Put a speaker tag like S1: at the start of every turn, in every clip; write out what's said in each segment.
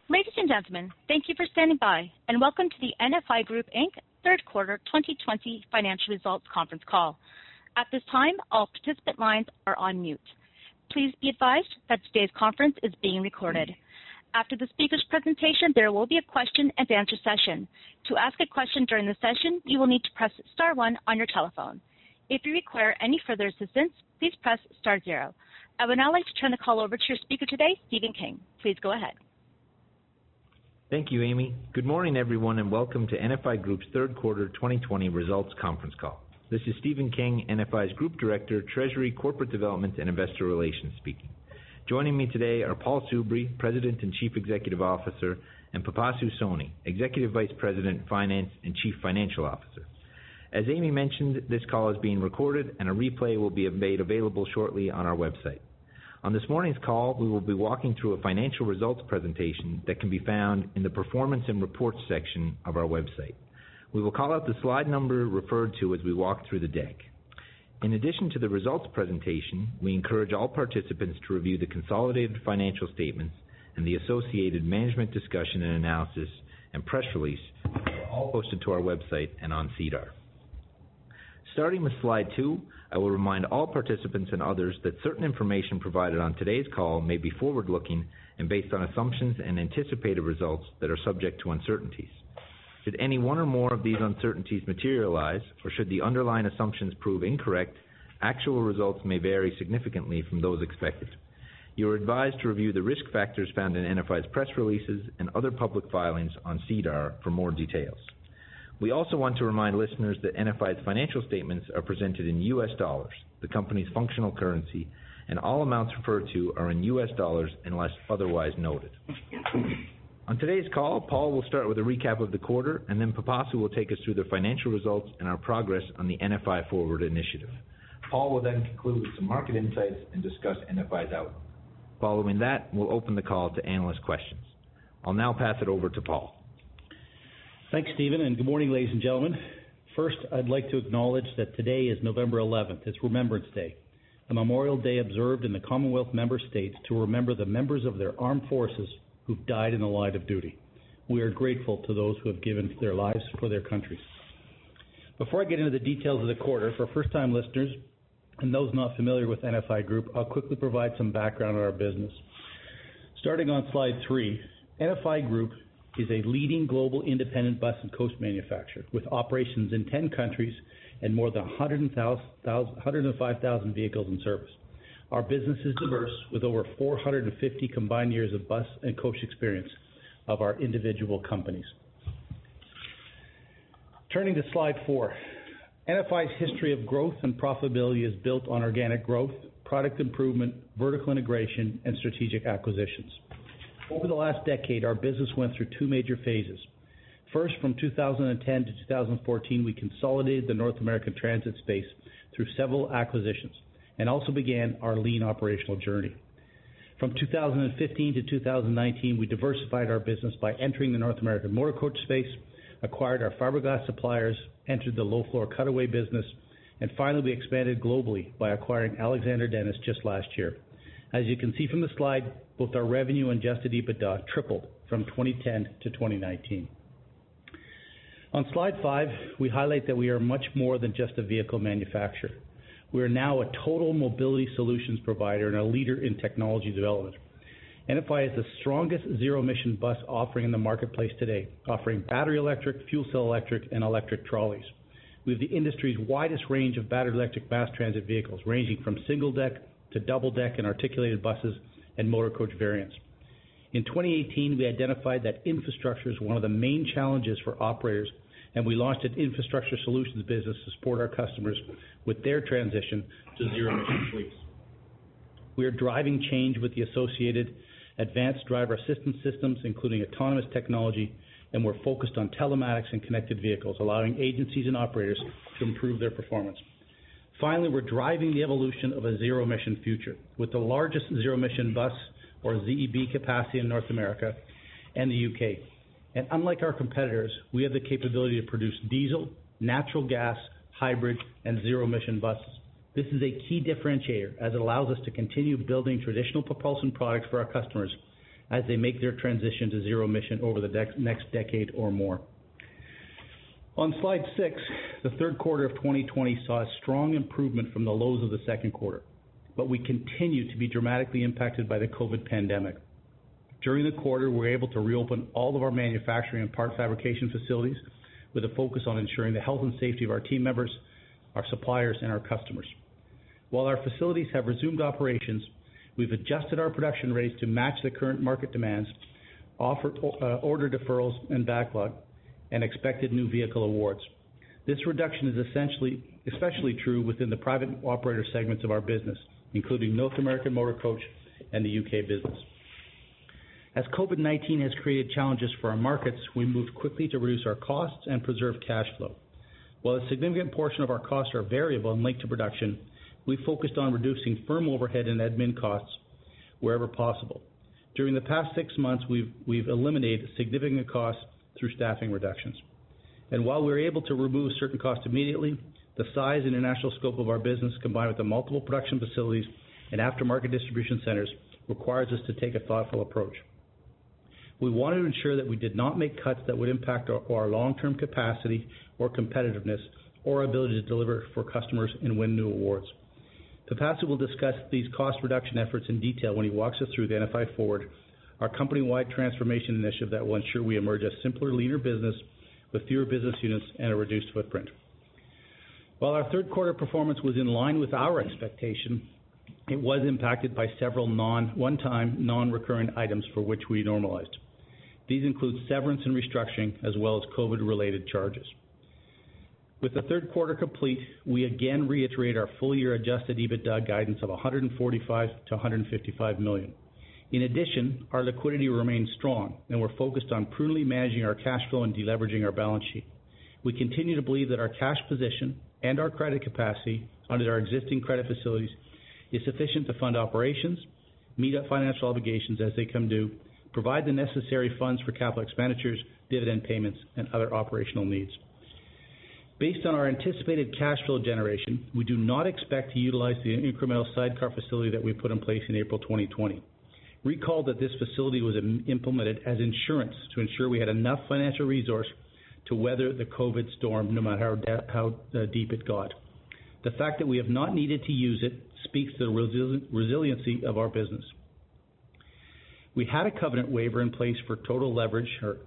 S1: Ladies and gentlemen, thank you for standing by, and welcome to the NFI Group, Inc. Third Quarter 2020 Financial Results Conference Call. At this time, all participant lines are on mute. Please be advised that today's conference is being recorded. After the speaker's presentation, there will be a question and answer session. To ask a question during the session, you will need to press star one on your telephone. If you require any further assistance, please press star zero. I would now like to turn the call over to your speaker today, Stephen King. Please go ahead.
S2: Thank you, Amy. Good morning, everyone, and welcome to NFI Group's Third Quarter 2020 Results Conference Call. This is Stephen King, NFI's Group Director, Treasury, Corporate Development, and Investor Relations speaking. Joining me today are Paul Soubry, President and Chief Executive Officer, and Pipasu Soni, Executive Vice President, Finance, and Chief Financial Officer. As Amy mentioned, this call is being recorded, and a replay will be made available shortly on our website. On this morning's call, we will be walking through a financial results presentation that can be found in the Performance and Reports section of our website. We will call out the slide number referred to as we walk through the deck. In addition to the results presentation, we encourage all participants to review the consolidated financial statements and the associated management discussion and analysis and press release, all posted to our website and on SEDAR. Starting with slide 2, I will remind all participants and others that certain information provided on today's call may be forward-looking and based on assumptions and anticipated results that are subject to uncertainties. Should any one or more of these uncertainties materialize, or should the underlying assumptions prove incorrect, actual results may vary significantly from those expected. You are advised to review the risk factors found in NFI's press releases and other public filings on SEDAR for more details. We also want to remind listeners that NFI's financial statements are presented in U.S. dollars, the company's functional currency, and all amounts referred to are in U.S. dollars unless otherwise noted. On today's call, Paul will start with a recap of the quarter, and then Pipasu will take us through the financial results and our progress on the NFI Forward initiative. Paul will then conclude with some market insights and discuss NFI's outlook. Following that, we'll open the call to analyst questions. I'll now pass it over to Paul.
S3: Thanks, Stephen, and good morning, ladies and gentlemen. First, I'd like to acknowledge that today is November 11th. It's Remembrance Day, a Memorial Day observed in the Commonwealth member states to remember the members of their armed forces who've died in the line of duty. We are grateful to those who have given their lives for their countries. Before I get into the details of the quarter, for first-time listeners and those not familiar with NFI Group, I'll quickly provide some background on our business. Starting on slide 3, NFI Group is a leading global independent bus and coach manufacturer with operations in 10 countries and more than 105,000 vehicles in service. Our business is diverse with over 450 combined years of bus and coach experience of our individual companies. Turning to slide 4, NFI's history of growth and profitability is built on organic growth, product improvement, vertical integration, and strategic acquisitions. Over the last decade, our business went through 2 major phases. First, from 2010 to 2014, we consolidated the North American transit space through several acquisitions and also began our lean operational journey. From 2015 to 2019, we diversified our business by entering the North American motor coach space, acquired our fiberglass suppliers, entered the low-floor cutaway business, and finally we expanded globally by acquiring Alexander Dennis just last year. As you can see from the slide, both our revenue and adjusted EBITDA tripled from 2010 to 2019. On slide 5, we highlight that we are much more than just a vehicle manufacturer. We are now a total mobility solutions provider and a leader in technology development. NFI is the strongest zero-emission bus offering in the marketplace today, offering battery electric, fuel cell electric, and electric trolleys. We have the industry's widest range of battery electric mass transit vehicles, ranging from single-deck to double-deck and articulated buses and motor coach variants. In 2018, we identified that infrastructure is one of the main challenges for operators, and we launched an infrastructure solutions business to support our customers with their transition to zero-emission fleets. We are driving change with the associated advanced driver assistance systems, including autonomous technology, and we're focused on telematics and connected vehicles, allowing agencies and operators to improve their performance. Finally, we're driving the evolution of a zero-emission future with the largest zero-emission bus, or ZEB, capacity in North America and the UK. And unlike our competitors, we have the capability to produce diesel, natural gas, hybrid, and zero-emission buses. This is a key differentiator as it allows us to continue building traditional propulsion products for our customers as they make their transition to zero emission over the next decade or more. On slide 6, the third quarter of 2020 saw a strong improvement from the lows of the second quarter, but we continue to be dramatically impacted by the COVID pandemic. During the quarter, we were able to reopen all of our manufacturing and part fabrication facilities with a focus on ensuring the health and safety of our team members, our suppliers, and our customers. While our facilities have resumed operations, we've adjusted our production rates to match the current market demands, offered order deferrals and backlog, and expected new vehicle awards. This reduction is especially true within the private operator segments of our business, including North American Motor Coach and the UK business. As COVID-19 has created challenges for our markets, we moved quickly to reduce our costs and preserve cash flow. While a significant portion of our costs are variable and linked to production, we focused on reducing firm overhead and admin costs wherever possible. During the past 6 months, we've eliminated significant costs through staffing reductions. And while we were able to remove certain costs immediately, the size and international scope of our business, combined with the multiple production facilities and aftermarket distribution centers, requires us to take a thoughtful approach. We wanted to ensure that we did not make cuts that would impact our long-term capacity or competitiveness or ability to deliver for customers and win new awards. Pipasu will discuss these cost reduction efforts in detail when he walks us through the NFI Forward, our company-wide transformation initiative that will ensure we emerge a simpler, leaner business with fewer business units and a reduced footprint. While our third quarter performance was in line with our expectation, it was impacted by several one-time, non-recurring items for which we normalized. These include severance and restructuring, as well as COVID-related charges. With the third quarter complete, we again reiterate our full-year adjusted EBITDA guidance of $145 to $155 million. In addition, our liquidity remains strong, and we're focused on prudently managing our cash flow and deleveraging our balance sheet. We continue to believe that our cash position and our credit capacity under our existing credit facilities is sufficient to fund operations, meet our financial obligations as they come due, provide the necessary funds for capital expenditures, dividend payments, and other operational needs. Based on our anticipated cash flow generation, we do not expect to utilize the incremental sidecar facility that we put in place in April 2020. Recall that this facility was implemented as insurance to ensure we had enough financial resource to weather the COVID storm, no matter how deep it got. The fact that we have not needed to use it speaks to the resiliency of our business. We had a covenant waiver in place for total leverage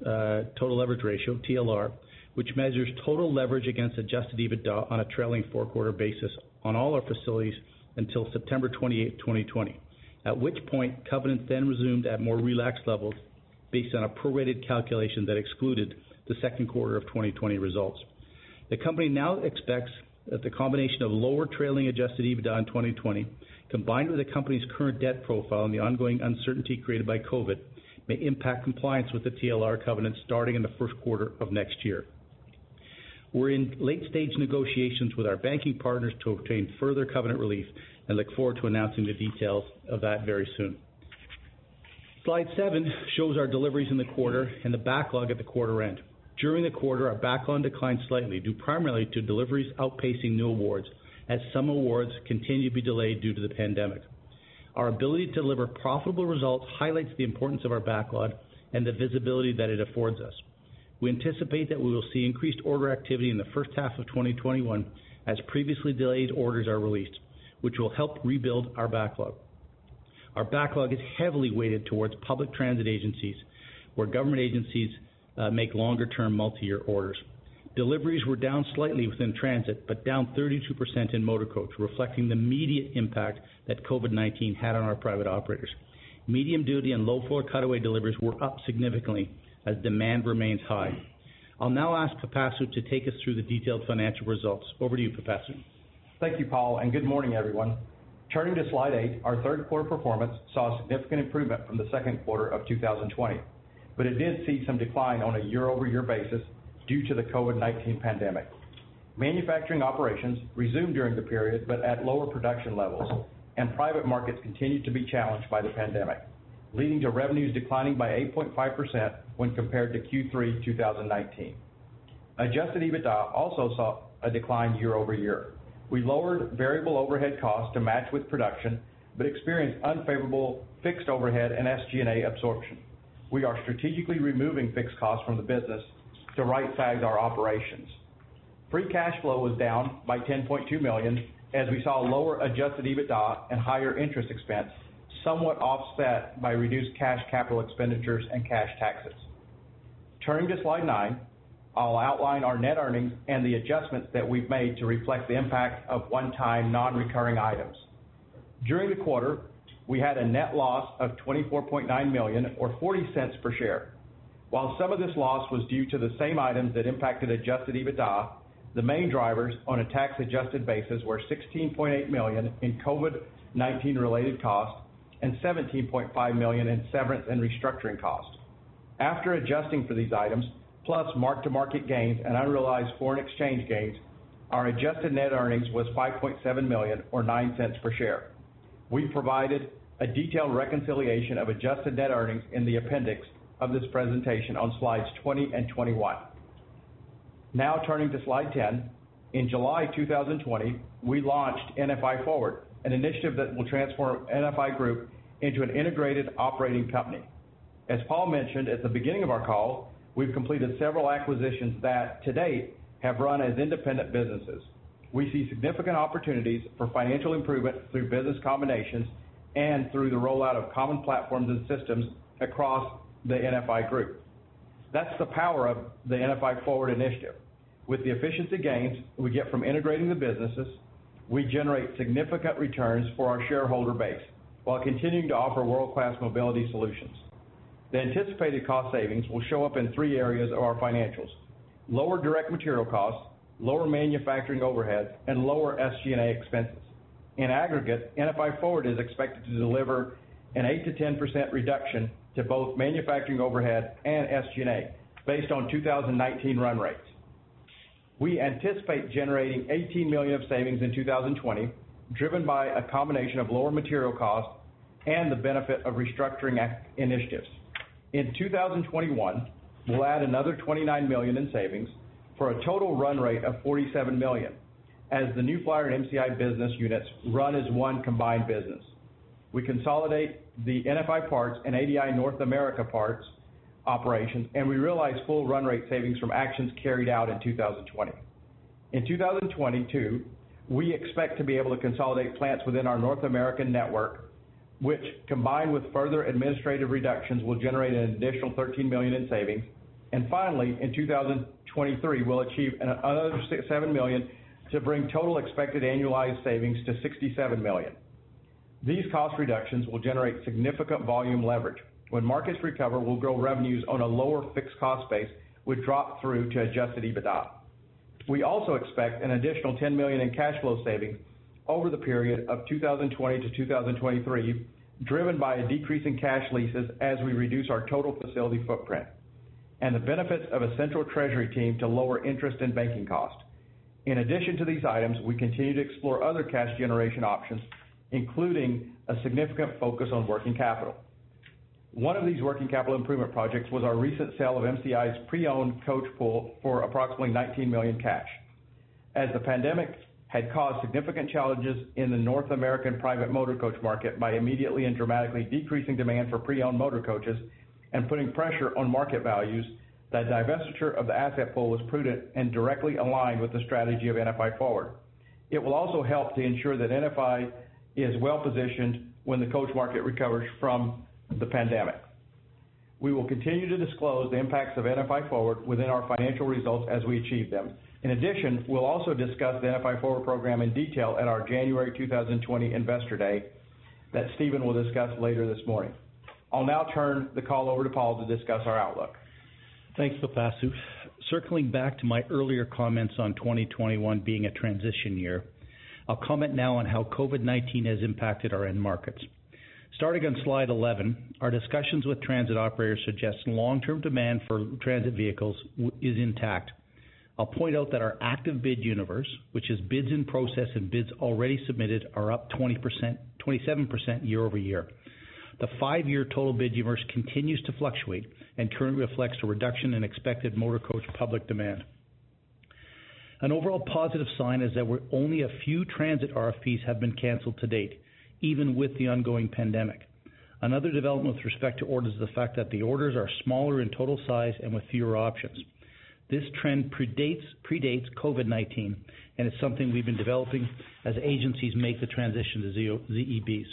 S3: ratio, TLR, which measures total leverage against adjusted EBITDA on a trailing 4-quarter basis on all our facilities until September 28, 2020, at which point covenants then resumed at more relaxed levels based on a prorated calculation that excluded the second quarter of 2020 results. The company now expects that the combination of lower trailing adjusted EBITDA in 2020, combined with the company's current debt profile and the ongoing uncertainty created by COVID, may impact compliance with the TLR covenant starting in the first quarter of next year. We're in late-stage negotiations with our banking partners to obtain further covenant relief and look forward to announcing the details of that very soon. Slide 7 shows our deliveries in the quarter and the backlog at the quarter end. During the quarter, our backlog declined slightly due primarily to deliveries outpacing new awards, as some awards continue to be delayed due to the pandemic. Our ability to deliver profitable results highlights the importance of our backlog and the visibility that it affords us. We anticipate that we will see increased order activity in the first half of 2021 as previously delayed orders are released, which will help rebuild our backlog. Our backlog is heavily weighted towards public transit agencies, where government agencies make longer-term multi-year orders. Deliveries were down slightly within transit, but down 32% in motor coach, reflecting the immediate impact that COVID-19 had on our private operators. Medium-duty and low-floor cutaway deliveries were up significantly as demand remains high. I'll now ask Pipasu to take us through the detailed financial results. Over to you, Pipasu.
S4: Thank you, Paul, and good morning, everyone. Turning to slide 8, our third quarter performance saw a significant improvement from the second quarter of 2020, but it did see some decline on a year-over-year basis due to the COVID-19 pandemic. Manufacturing operations resumed during the period, but at lower production levels, and private markets continued to be challenged by the pandemic, leading to revenues declining by 8.5% when compared to Q3 2019. Adjusted EBITDA also saw a decline year over year. We lowered variable overhead costs to match with production, but experienced unfavorable fixed overhead and SG&A absorption. We are strategically removing fixed costs from the business to right-size our operations. Free cash flow was down by $10.2 million as we saw lower adjusted EBITDA and higher interest expense, somewhat offset by reduced cash capital expenditures and cash taxes. Turning to slide 9, I'll outline our net earnings and the adjustments that we've made to reflect the impact of one-time non-recurring items. During the quarter, we had a net loss of $24.9 million or 40 cents per share. While some of this loss was due to the same items that impacted adjusted EBITDA, the main drivers on a tax-adjusted basis were $16.8 million in COVID-19 related costs and $17.5 million in severance and restructuring costs. After adjusting for these items, plus mark-to-market gains and unrealized foreign exchange gains, our adjusted net earnings was $5.7 million or 9 cents per share. We provided a detailed reconciliation of adjusted net earnings in the appendix of this presentation on slides 20 and 21. Now turning to slide 10, in July 2020, we launched NFI Forward, an initiative that will transform NFI Group into an integrated operating company. As Paul mentioned at the beginning of our call, we've completed several acquisitions that, to date, have run as independent businesses. We see significant opportunities for financial improvement through business combinations and through the rollout of common platforms and systems across the NFI Group. That's the power of the NFI Forward initiative. With the efficiency gains we get from integrating the businesses, we generate significant returns for our shareholder base while continuing to offer world-class mobility solutions. The anticipated cost savings will show up in 3 areas of our financials: lower direct material costs, lower manufacturing overhead, and lower SG&A expenses. In aggregate, NFI Forward is expected to deliver an 8 to 10% reduction to both manufacturing overhead and SG&A based on 2019 run rates. We anticipate generating $18 million of savings in 2020, driven by a combination of lower material costs and the benefit of restructuring initiatives. In 2021, we'll add another $29 million in savings for a total run rate of $47 million, as the New Flyer and MCI business units run as one combined business. We consolidate the NFI Parts and ADI North America Parts operations, and we realize full run rate savings from actions carried out in 2020. In 2022, we expect to be able to consolidate plants within our North American network, which, combined with further administrative reductions, will generate an additional $13 million in savings. And finally, in 2023, we'll achieve another $7 million to bring total expected annualized savings to $67 million. These cost reductions will generate significant volume leverage. When markets recover, we'll grow revenues on a lower fixed cost base, which drop through to adjusted EBITDA. We also expect an additional $10 million in cash flow savings over the period of 2020 to 2023, driven by a decrease in cash leases as we reduce our total facility footprint, and the benefits of a central treasury team to lower interest and banking costs. In addition to these items, we continue to explore other cash generation options, including a significant focus on working capital. One of these working capital improvement projects was our recent sale of MCI's pre-owned coach pool for approximately $19 million cash. As the pandemic had caused significant challenges in the North American private motor coach market by immediately and dramatically decreasing demand for pre-owned motor coaches and putting pressure on market values, that divestiture of the asset pool was prudent and directly aligned with the strategy of NFI Forward. It will also help to ensure that NFI is well positioned when the coach market recovers from the pandemic. We will continue to disclose the impacts of NFI Forward within our financial results as we achieve them. In addition, we'll also discuss the NFI Forward program in detail at our January 2020 Investor Day that Stephen will discuss later this morning. I'll now turn the call over to Paul to discuss our outlook.
S3: Thanks, Pipasu. Circling back to my earlier comments on 2021 being a transition year, I'll comment now on how COVID-19 has impacted our end markets. Starting on slide 11, our discussions with transit operators suggest long-term demand for transit vehicles is intact. I'll point out that our active bid universe, which is bids in process and bids already submitted, are up 27% year over year. The 5-year total bid universe continues to fluctuate and currently reflects a reduction in expected motor coach public demand. An overall positive sign is that only a few transit RFPs have been canceled to date, even with the ongoing pandemic. Another development with respect to orders is the fact that the orders are smaller in total size and with fewer options. This trend predates COVID-19 and is something we've been developing as agencies make the transition to ZEBs.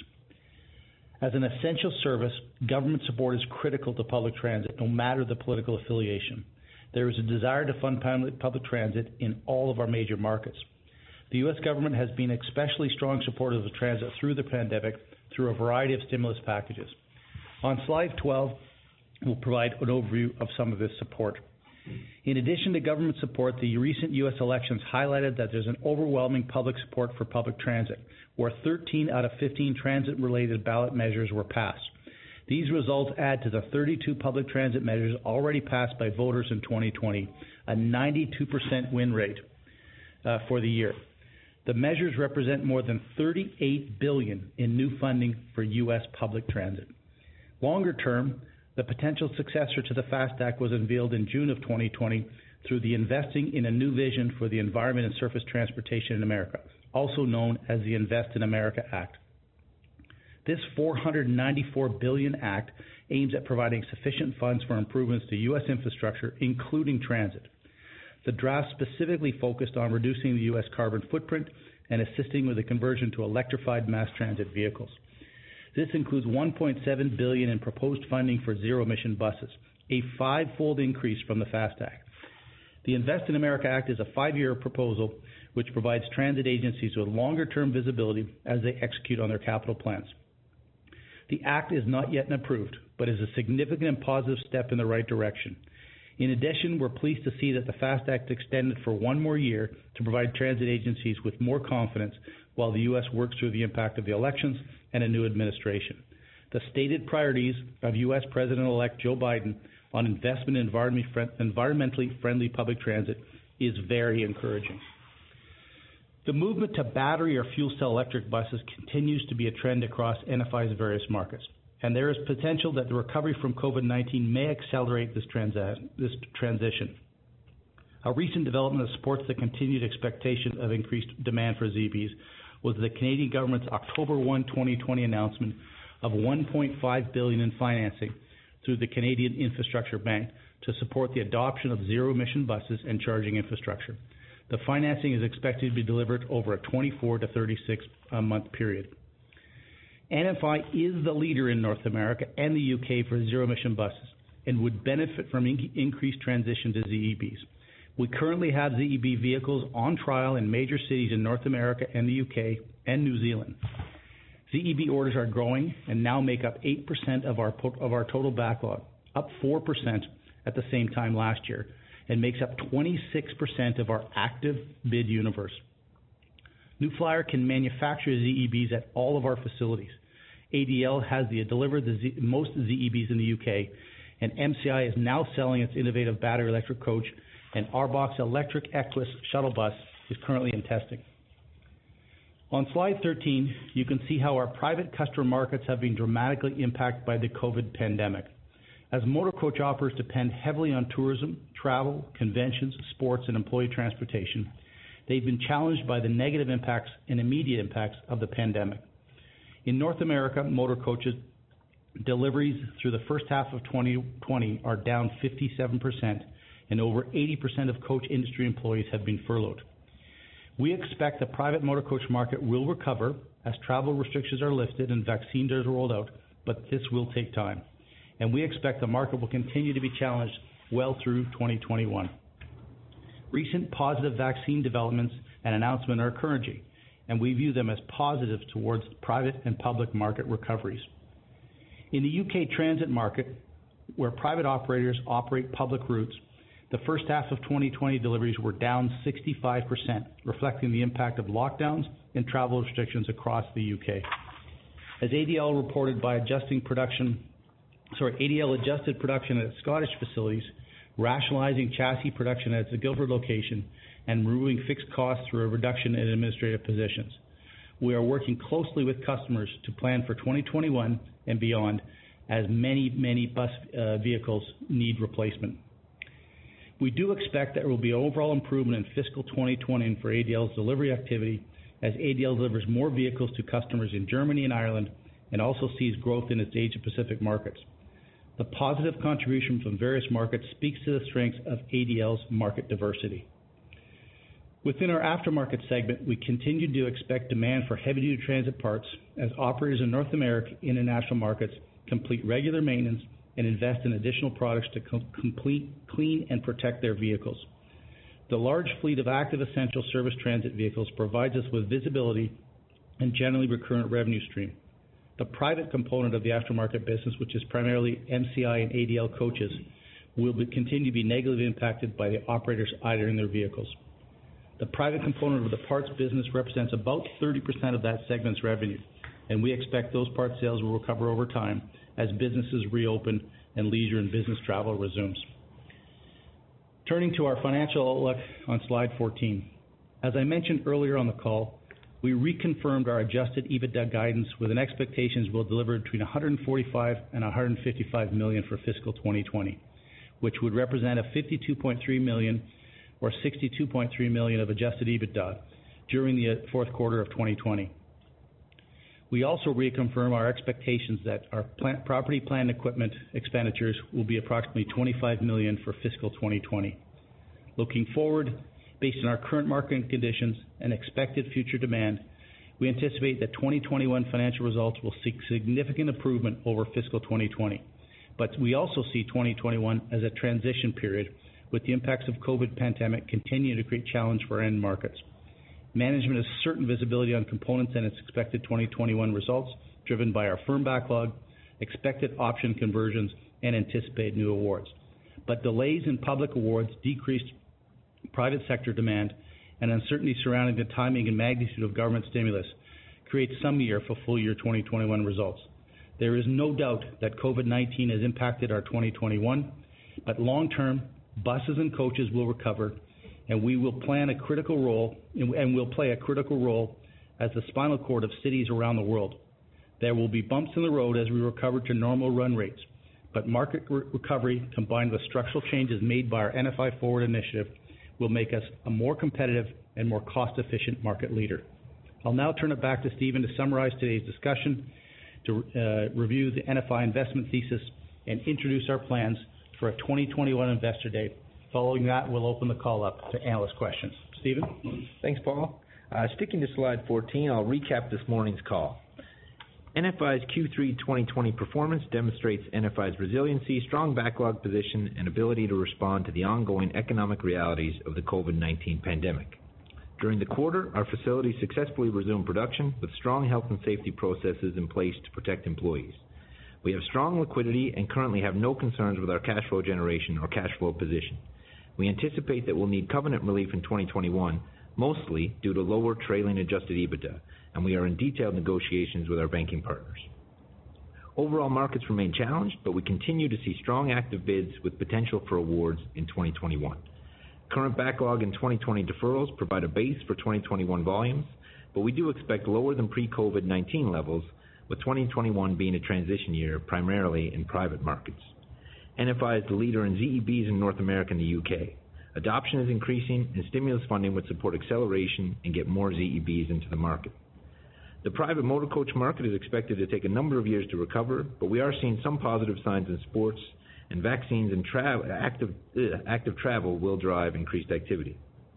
S3: As an essential service, government support is critical to public transit, no matter the political affiliation. There is a desire to fund public transit in all of our major markets. The U.S. government has been especially strong supporters of transit through the pandemic through a variety of stimulus packages. On slide 12, we'll provide an overview of some of this support. In addition to government support, the recent U.S. elections highlighted that there's an overwhelming public support for public transit, where 13 out of 15 transit-related ballot measures were passed. These results add to the 32 public transit measures already passed by voters in 2020, a 92% win rate for the year. The measures represent more than $38 billion in new funding for U.S. public transit. Longer term, the potential successor to the FAST Act was unveiled in June of 2020 through the Investing in a New Vision for the Environment and Surface Transportation in America, also known as the Invest in America Act. This $494 billion act aims at providing sufficient funds for improvements to U.S. infrastructure, including transit. The draft specifically focused on reducing the U.S. carbon footprint and assisting with the conversion to electrified mass transit vehicles. This includes $1.7 billion in proposed funding for zero-emission buses, a five-fold increase from the FAST Act. The Invest in America Act is a 5-year proposal which provides transit agencies with longer-term visibility as they execute on their capital plans. The Act is not yet approved, but is a significant and positive step in the right direction. In addition, we're pleased to see that the FAST Act extended for one more year to provide transit agencies with more confidence while the U.S. works through the impact of the elections and a new administration. The stated priorities of U.S. President-elect Joe Biden on investment in environmentally friendly public transit is very encouraging. The movement to battery or fuel cell electric buses continues to be a trend across NFI's various markets, and there is potential that the recovery from COVID-19 may accelerate this transition. A recent development that supports the continued expectation of increased demand for ZEBs was the Canadian government's October 1, 2020 announcement of $1.5 billion in financing through the Canadian Infrastructure Bank to support the adoption of zero-emission buses and charging infrastructure. The financing is expected to be delivered over a 24 to 36-month period. NFI is the leader in North America and the UK for zero-emission buses and would benefit from increased transition to ZEBs. We currently have ZEB vehicles on trial in major cities in North America and the UK and New Zealand. ZEB orders are growing and now make up 8% of our total backlog, up 4% at the same time last year, and makes up 26% of our active bid universe. New Flyer can manufacture ZEBs at all of our facilities. ADL has delivered the most ZEBs in the UK, and MCI is now selling its innovative battery electric coach, and ARBOC's electric Equus shuttle bus is currently in testing. On slide 13, you can see how our private customer markets have been dramatically impacted by the COVID pandemic. As motor coach operators depend heavily on tourism, travel, conventions, sports, and employee transportation, they've been challenged by the negative impacts and immediate impacts of the pandemic. In North America, motor coaches deliveries through the first half of 2020 are down 57%, and over 80% of coach industry employees have been furloughed. We expect the private motor coach market will recover as travel restrictions are lifted and vaccines are rolled out, but this will take time. And we expect the market will continue to be challenged well through 2021. Recent positive vaccine developments and announcements are encouraging, and we view them as positive towards private and public market recoveries. In the UK transit market, where private operators operate public routes, the first half of 2020 deliveries were down 65%, reflecting the impact of lockdowns and travel restrictions across the UK. As ADL reported by adjusted production at its Scottish facilities, rationalizing chassis production at its Guildford location, and removing fixed costs through a reduction in administrative positions. We are working closely with customers to plan for 2021 and beyond, as many bus vehicles need replacement. We do expect there will be overall improvement in fiscal 2020 for ADL's delivery activity as ADL delivers more vehicles to customers in Germany and Ireland and also sees growth in its Asia-Pacific markets. The positive contribution from various markets speaks to the strengths of ADL's market diversity. Within our aftermarket segment, we continue to expect demand for heavy-duty transit parts as operators in North America international markets complete regular maintenance and invest in additional products to complete, clean, and protect their vehicles. The large fleet of active essential service transit vehicles provides us with visibility and generally recurrent revenue stream. The private component of the aftermarket business, which is primarily MCI and ADL coaches, will continue to be negatively impacted by the operators idling their vehicles. The private component of the parts business represents about 30% of that segment's revenue, and we expect those parts sales will recover over time as businesses reopen and leisure and business travel resumes. Turning to our financial outlook on slide 14. As I mentioned earlier on the call, we reconfirmed our adjusted EBITDA guidance with an expectations we'll deliver between $145 and $155 million for fiscal 2020, which would represent a $52.3 million or $62.3 million of adjusted EBITDA during the fourth quarter of 2020. We also reconfirm our expectations that our property, plant, and equipment expenditures will be approximately $25 million for fiscal 2020. Looking forward, based on our current market conditions and expected future demand, we anticipate that 2021 financial results will see significant improvement over fiscal 2020. But we also see 2021 as a transition period, with the impacts of COVID pandemic continuing to create challenge for our end markets. Management has certain visibility on components and its expected 2021 results, driven by our firm backlog, expected option conversions, and anticipated new awards. But delays in public awards, decreased private sector demand, and uncertainty surrounding the timing and magnitude of government stimulus create some year for full year 2021 results. There is no doubt that COVID-19 has impacted our 2021, but long term, buses and coaches will recover, and we will play a critical role as the spinal cord of cities around the world. There will be bumps in the road as we recover to normal run rates, but market recovery combined with structural changes made by our NFI Forward initiative will make us a more competitive and more cost-efficient market leader. I'll now turn it back to Stephen to summarize today's discussion, to review the NFI investment thesis, and introduce our plans for a 2021 Investor Day. Following that, we'll open the call up to analyst questions. Stephen?
S2: Thanks, Paul. Sticking to slide 14, I'll recap this morning's call. NFI's Q3 2020 performance demonstrates NFI's resiliency, strong backlog position, and ability to respond to the ongoing economic realities of the COVID-19 pandemic. During the quarter, our facilities successfully resumed production with strong health and safety processes in place to protect employees. We have strong liquidity and currently have no concerns with our cash flow generation or cash flow position. We anticipate that we'll need covenant relief in 2021, mostly due to lower trailing adjusted EBITDA, and we are in detailed negotiations with our banking partners. Overall markets remain challenged, but we continue to see strong active bids with potential for awards in 2021. Current backlog and 2020 deferrals provide a base for 2021 volumes, but we do expect lower than pre-COVID-19 levels, with 2021 being a transition year primarily in private markets. NFI is the leader in ZEBs in North America and the UK. Adoption is increasing, and stimulus funding would support acceleration and get more ZEBs into the market. The private motor coach market is expected to take a number of years to recover, but we are seeing some positive signs in sports, and vaccines and active travel will drive increased activity.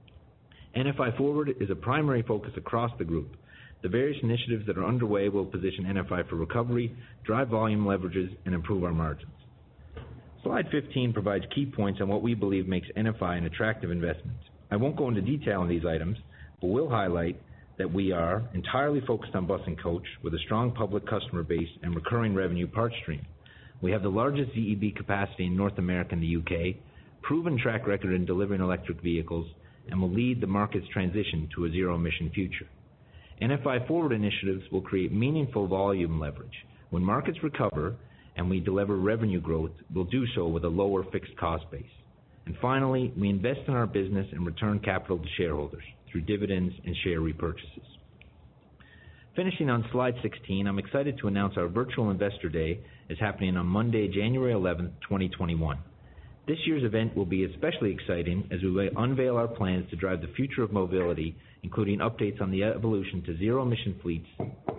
S2: NFI Forward is a primary focus across the group. The various initiatives that are underway will position NFI for recovery, drive volume leverages, and improve our margins. Slide 15 provides key points on what we believe makes NFI an attractive investment. I won't go into detail on these items, but will highlight that we are entirely focused on bus and coach with a strong public customer base and recurring revenue part stream. We have the largest ZEB capacity in North America and the UK, proven track record in delivering electric vehicles, and will lead the market's transition to a zero-emission future. NFI Forward initiatives will create meaningful volume leverage. When markets recover and we deliver revenue growth, we'll do so with a lower fixed cost base. And finally, we invest in our business and return capital to shareholders through dividends and share repurchases. Finishing on slide 16, I'm excited to announce our virtual Investor Day is happening on Monday, January 11th, 2021. This year's event will be especially exciting as we unveil our plans to drive the future of mobility, including updates on the evolution to zero-emission fleets,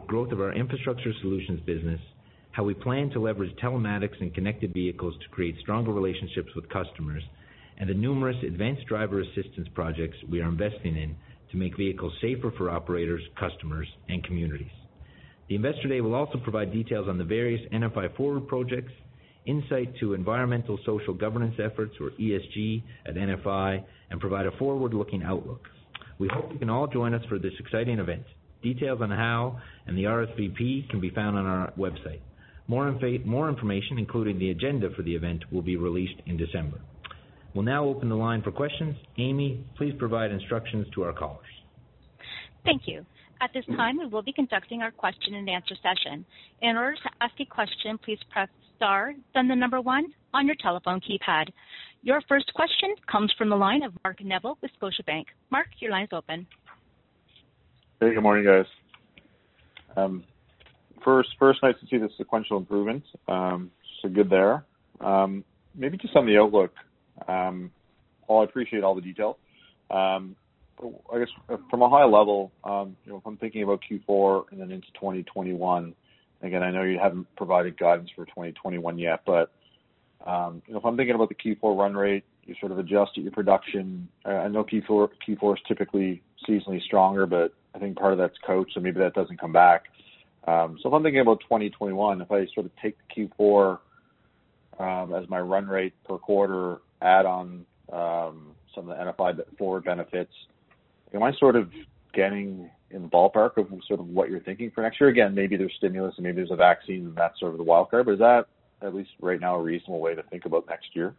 S2: growth of our infrastructure solutions business, how we plan to leverage telematics and connected vehicles to create stronger relationships with customers, and the numerous advanced driver assistance projects we are investing in to make vehicles safer for operators, customers, and communities. The Investor Day will also provide details on the various NFI Forward projects, insight to environmental social governance efforts, or ESG, at NFI, and provide a forward-looking outlook. We hope you can all join us for this exciting event. Details on how and the RSVP can be found on our website. More information, including the agenda for the event, will be released in December. We'll now open the line for questions. Amy, please provide instructions to our callers.
S1: Thank you. At this time, we will be conducting our question and answer session. In order to ask a question, please press star, then the number 1 on your telephone keypad. Your first question comes from the line of Mark Neville with Scotiabank. Mark, your line is open.
S5: Hey, good morning, guys. First, nice to see the sequential improvement. So good there. Maybe just on the outlook. I appreciate all the detail. I guess from a high level, if I'm thinking about Q4 and then into 2021, again, I know you haven't provided guidance for 2021 yet, but if I'm thinking about the Q4 run rate, you sort of adjusted your production. I know Q4 is typically seasonally stronger, but I think part of that's coach, so maybe that doesn't come back. So if I'm thinking about 2021, if I sort of take the Q4 as my run rate per quarter, add on some of the NFI Forward benefits, am I sort of getting in the ballpark of sort of what you're thinking for next year? Again, maybe there's stimulus and maybe there's a vaccine and that's sort of the wild card, but is that, at least right now, a reasonable way to think about next year?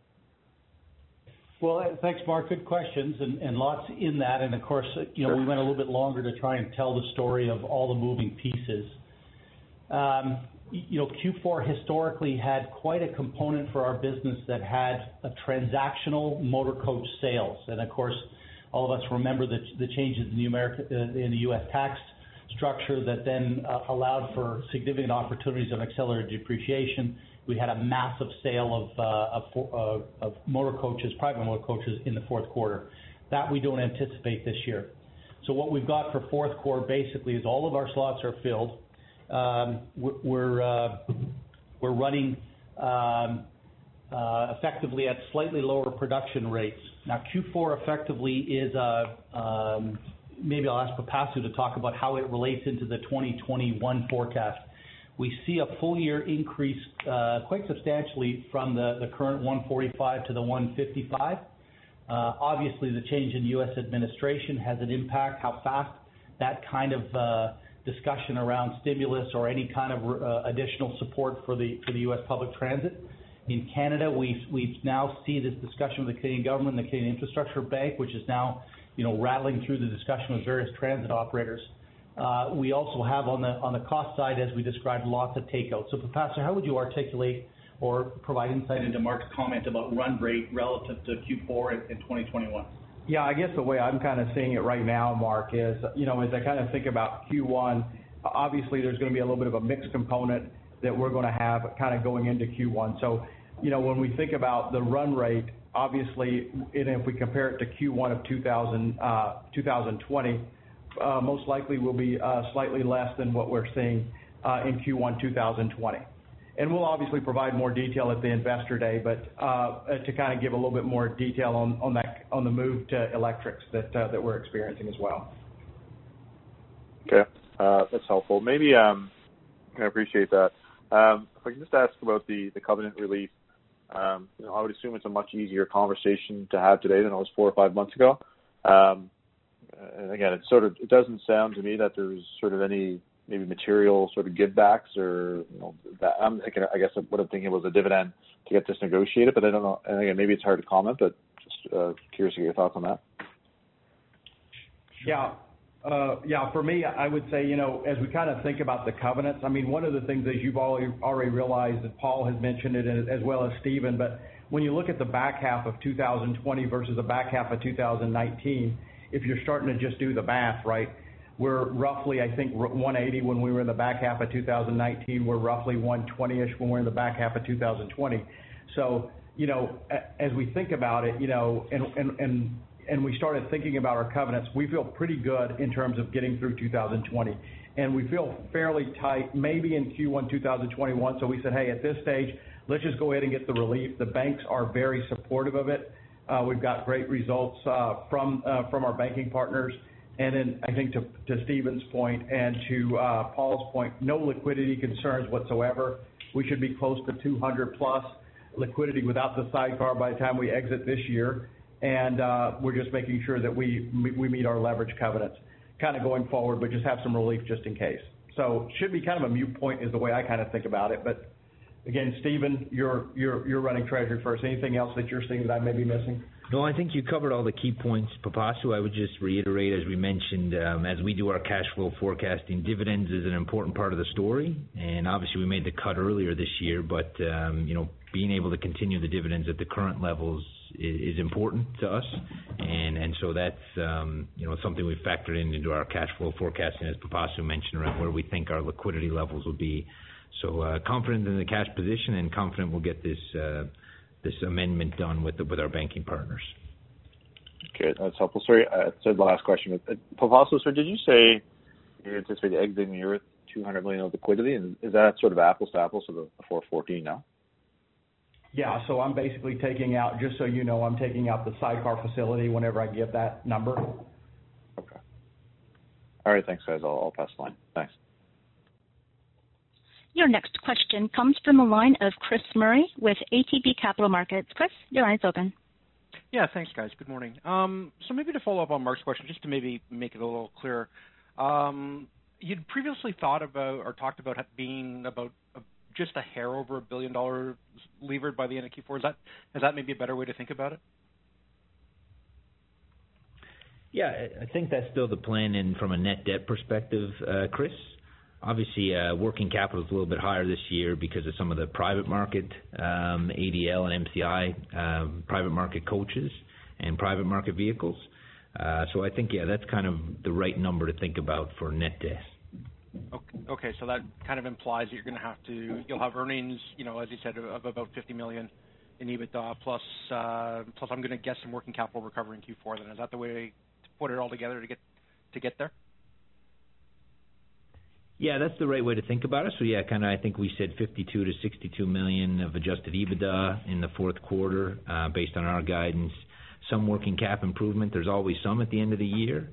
S3: Well, thanks, Mark. Good questions and lots in that. And of course, we went a little bit longer to try and tell the story of all the moving pieces. Q4 historically had quite a component for our business that had a transactional motor coach sales. And of course, all of us remember the changes in the U.S. tax structure that then allowed for significant opportunities of accelerated depreciation. We had a massive sale of motor coaches, private motor coaches, in the fourth quarter. That we don't anticipate this year. So what we've got for fourth quarter basically is all of our slots are filled. We're running effectively at slightly lower production rates. Now Q4 effectively is maybe I'll ask Pipasu to talk about how it relates into the 2021 forecast. We see a full year increase quite substantially from the current 145 to the 155. Obviously, the change in U.S. administration has an impact. How fast that kind of discussion around stimulus or any kind of additional support for the U.S. public transit. In Canada, we now see this discussion with the Canadian government, the Canadian Infrastructure Bank, which is now rattling through the discussion with various transit operators. We also have on the cost side, as we described, lots of takeout. So, Pipasu, how would you articulate or provide insight into Mark's comment about run rate relative to Q4 in 2021?
S4: Yeah, I guess the way I'm kind of seeing it right now, Mark, is, as I kind of think about Q1, obviously there's going to be a little bit of a mixed component that we're going to have kind of going into Q1. So, when we think about the run rate, obviously, and if we compare it to Q1 of 2020, most likely will be slightly less than what we're seeing in Q1 2020. And we'll obviously provide more detail at the Investor Day, but to kind of give a little bit more detail on the move to electrics that we're experiencing as well.
S5: Okay, that's helpful. Maybe I appreciate that. If I can just ask about the covenant relief, I would assume it's a much easier conversation to have today than it was 4 or 5 months ago. And again, it doesn't sound to me that there's sort of any maybe material sort of givebacks or that I'm thinking. I guess what I'm thinking was a dividend to get this negotiated, but I don't know. And again, maybe it's hard to comment, but just curious to get your thoughts on that.
S4: Yeah, for me, I would say, as we kind of think about the covenants, I mean, one of the things that you've already realized that Paul has mentioned it as well as Stephen, but when you look at the back half of 2020 versus the back half of 2019, if you're starting to just do the math, right, we're roughly, I think, 180 when we were in the back half of 2019. We're roughly 120-ish when we're in the back half of 2020. So, as we think about it, and and we started thinking about our covenants, we feel pretty good in terms of getting through 2020. And we feel fairly tight, maybe in Q1 2021. So we said, hey, at this stage, let's just go ahead and get the relief. The banks are very supportive of it. We've got great results from our banking partners. And then I think to Stephen's point and to Paul's point, no liquidity concerns whatsoever. We should be close to 200 plus liquidity without the sidecar by the time we exit this year. And we're just making sure that we meet our leverage covenants kind of going forward, but just have some relief just in case. So should be kind of a moot point is the way I kind of think about it. But again, Stephen, you're running Treasury first. Anything else that you're seeing that I may be missing?
S2: No, I think you covered all the key points, Pipasu. I would just reiterate, as we mentioned, as we do our cash flow forecasting, dividends is an important part of the story. And obviously we made the cut earlier this year, but being able to continue the dividends at the current levels is important to us, and so that's something we've factored into our cash flow forecasting, as Pipasu mentioned, around where we think our liquidity levels will be. So confident in the cash position and confident we'll get this amendment done with our banking partners.
S5: Okay, that's helpful. Sorry, I said the last question. Pipasu, sir, did you say you anticipate exiting the year with $200 million of liquidity, and is that sort of apples to apples to the 414 now?
S4: Yeah, so I'm basically taking out, just so you know, I'm taking out the sidecar facility whenever I give that number.
S5: Okay. All right, thanks, guys. I'll pass the line. Thanks.
S1: Your next question comes from the line of Chris Murray with ATB Capital Markets. Chris, your line's open.
S6: Yeah, thanks, guys. Good morning. So maybe to follow up on Mark's question, just to maybe make it a little clearer, you'd previously thought about or talked about being about just a hair over $1 billion levered by the end of Q4. Is that maybe a better way to think about it?
S2: Yeah, I think that's still the plan. And from a net debt perspective, Chris, obviously working capital is a little bit higher this year because of some of the private market, ADL and MCI, private market coaches and private market vehicles. So I think, that's kind of the right number to think about for net debt.
S6: Okay, so that kind of implies that you'll have earnings, as you said, of about $50 million in EBITDA plus I'm going to guess some working capital recovery in Q4. Then is that the way to put it all together to get there?
S2: Yeah, that's the right way to think about it. So I think we said 52 to 62 million of adjusted EBITDA in the fourth quarter, based on our guidance. Some working cap improvement. There's always some at the end of the year.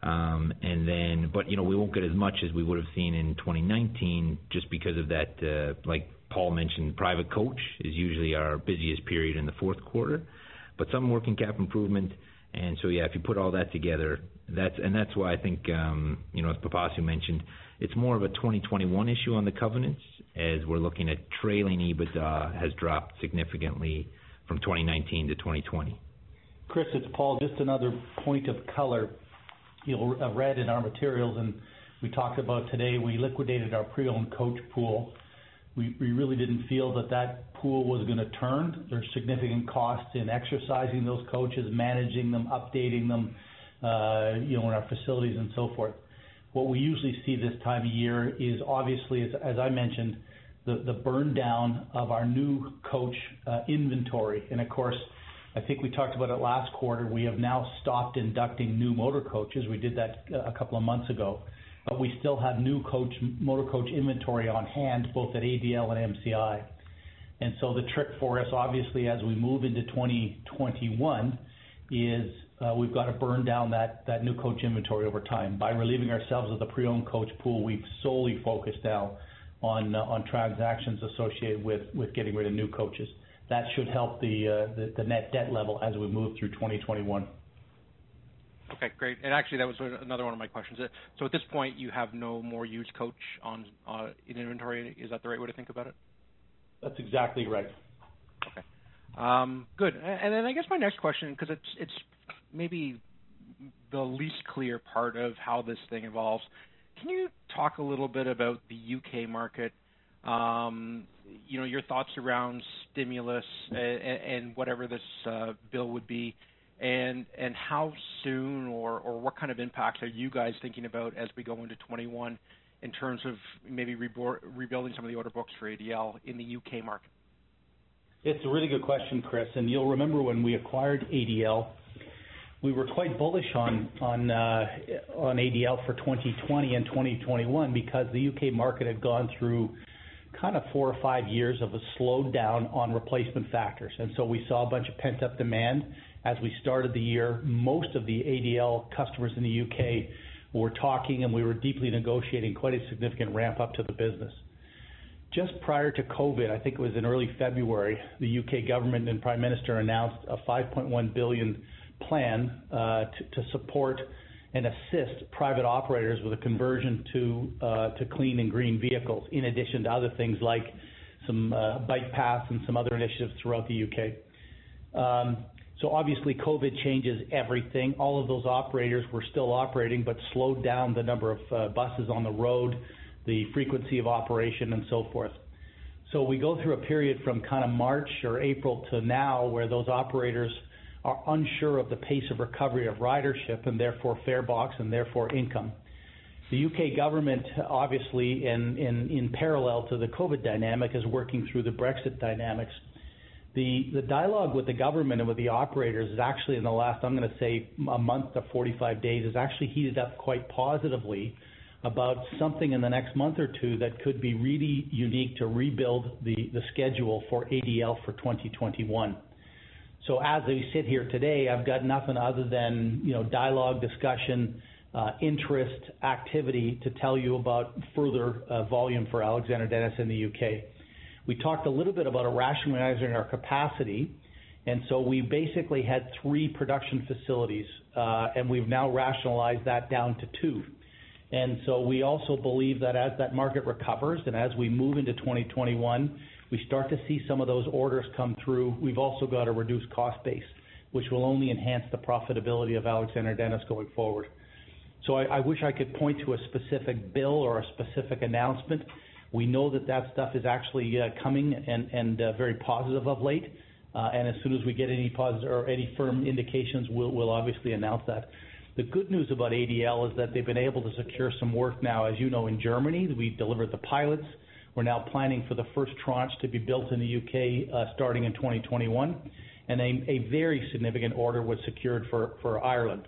S2: But we won't get as much as we would have seen in 2019 just because of that, like Paul mentioned, private coach is usually our busiest period in the fourth quarter, but some working cap improvement. And so, if you put all that together, that's why I think, as Pipasu mentioned, it's more of a 2021 issue on the covenants, as we're looking at trailing EBITDA has dropped significantly from 2019 to 2020.
S3: Chris, it's Paul. Just another point of color. You'll have read in our materials, and we talked about today, we liquidated our pre-owned coach pool. We really didn't feel that pool was going to turn. There's significant costs in exercising those coaches, managing them, updating them, in our facilities and so forth. What we usually see this time of year is obviously, as I mentioned, the burn down of our new coach inventory. And of course, I think we talked about it last quarter. We have now stopped inducting new motor coaches. We did that a couple of months ago. But we still have new motor coach inventory on hand, both at ADL and MCI. And so the trick for us, obviously, as we move into 2021, is we've got to burn down that new coach inventory over time. By relieving ourselves of the pre-owned coach pool, we've solely focused now on transactions associated with getting rid of new coaches. That should help the net debt level as we move through 2021.
S6: Okay, great. And actually, that was another one of my questions. So at this point, you have no more used coach in inventory. Is that the right way to think about it?
S3: That's exactly right.
S6: Okay. Good. And then I guess my next question, because it's maybe the least clear part of how this thing evolves, can you talk a little bit about the UK market? Your thoughts around stimulus and whatever this bill would be, and how soon or what kind of impacts are you guys thinking about as we go into 21 in terms of maybe rebuilding some of the order books for ADL in the UK market?
S3: It's a really good question, Chris. And you'll remember when we acquired ADL, we were quite bullish on ADL for 2020 and 2021 because the UK market had gone through kind of 4 or 5 years of a slowdown on replacement factors. And so we saw a bunch of pent-up demand as we started the year. Most of the ADL customers in the UK were talking, and we were deeply negotiating quite a significant ramp up to the business. Just prior to COVID, I think it was in early February, the UK government and Prime Minister announced a $5.1 billion plan to support and assist private operators with a conversion to clean and green vehicles, in addition to other things like some bike paths and some other initiatives throughout the UK. So obviously COVID changes everything. All of those operators were still operating, but slowed down the number of buses on the road, the frequency of operation, and so forth. So we go through a period from kind of March or April to now where those operators are unsure of the pace of recovery of ridership and therefore fare box and therefore income. The UK government, obviously, in parallel to the COVID dynamic, is working through the Brexit dynamics. The dialogue with the government and with the operators is actually in the last, I'm going to say, a month to 45 days, is actually heated up quite positively about something in the next month or two that could be really unique to rebuild the schedule for ADL for 2021. So as we sit here today, I've got nothing other than dialogue, discussion, interest, activity to tell you about further volume for Alexander Dennis in the UK. We talked a little bit about rationalizing our capacity, and so we basically had 3 production facilities, and we've now rationalized that down to 2. And so we also believe that as that market recovers and as we move into 2021, we start to see some of those orders come through. We've also got a reduced cost base, which will only enhance the profitability of Alexander Dennis going forward. So I wish I could point to a specific bill or a specific announcement. We know that stuff is actually coming and very positive of late. And as soon as we get any positive or any firm indications, we'll obviously announce that. The good news about ADL is that they've been able to secure some work now. As you know, in Germany, we delivered the pilots. We're now planning for the first tranche to be built in the UK starting in 2021. And a very significant order was secured for Ireland.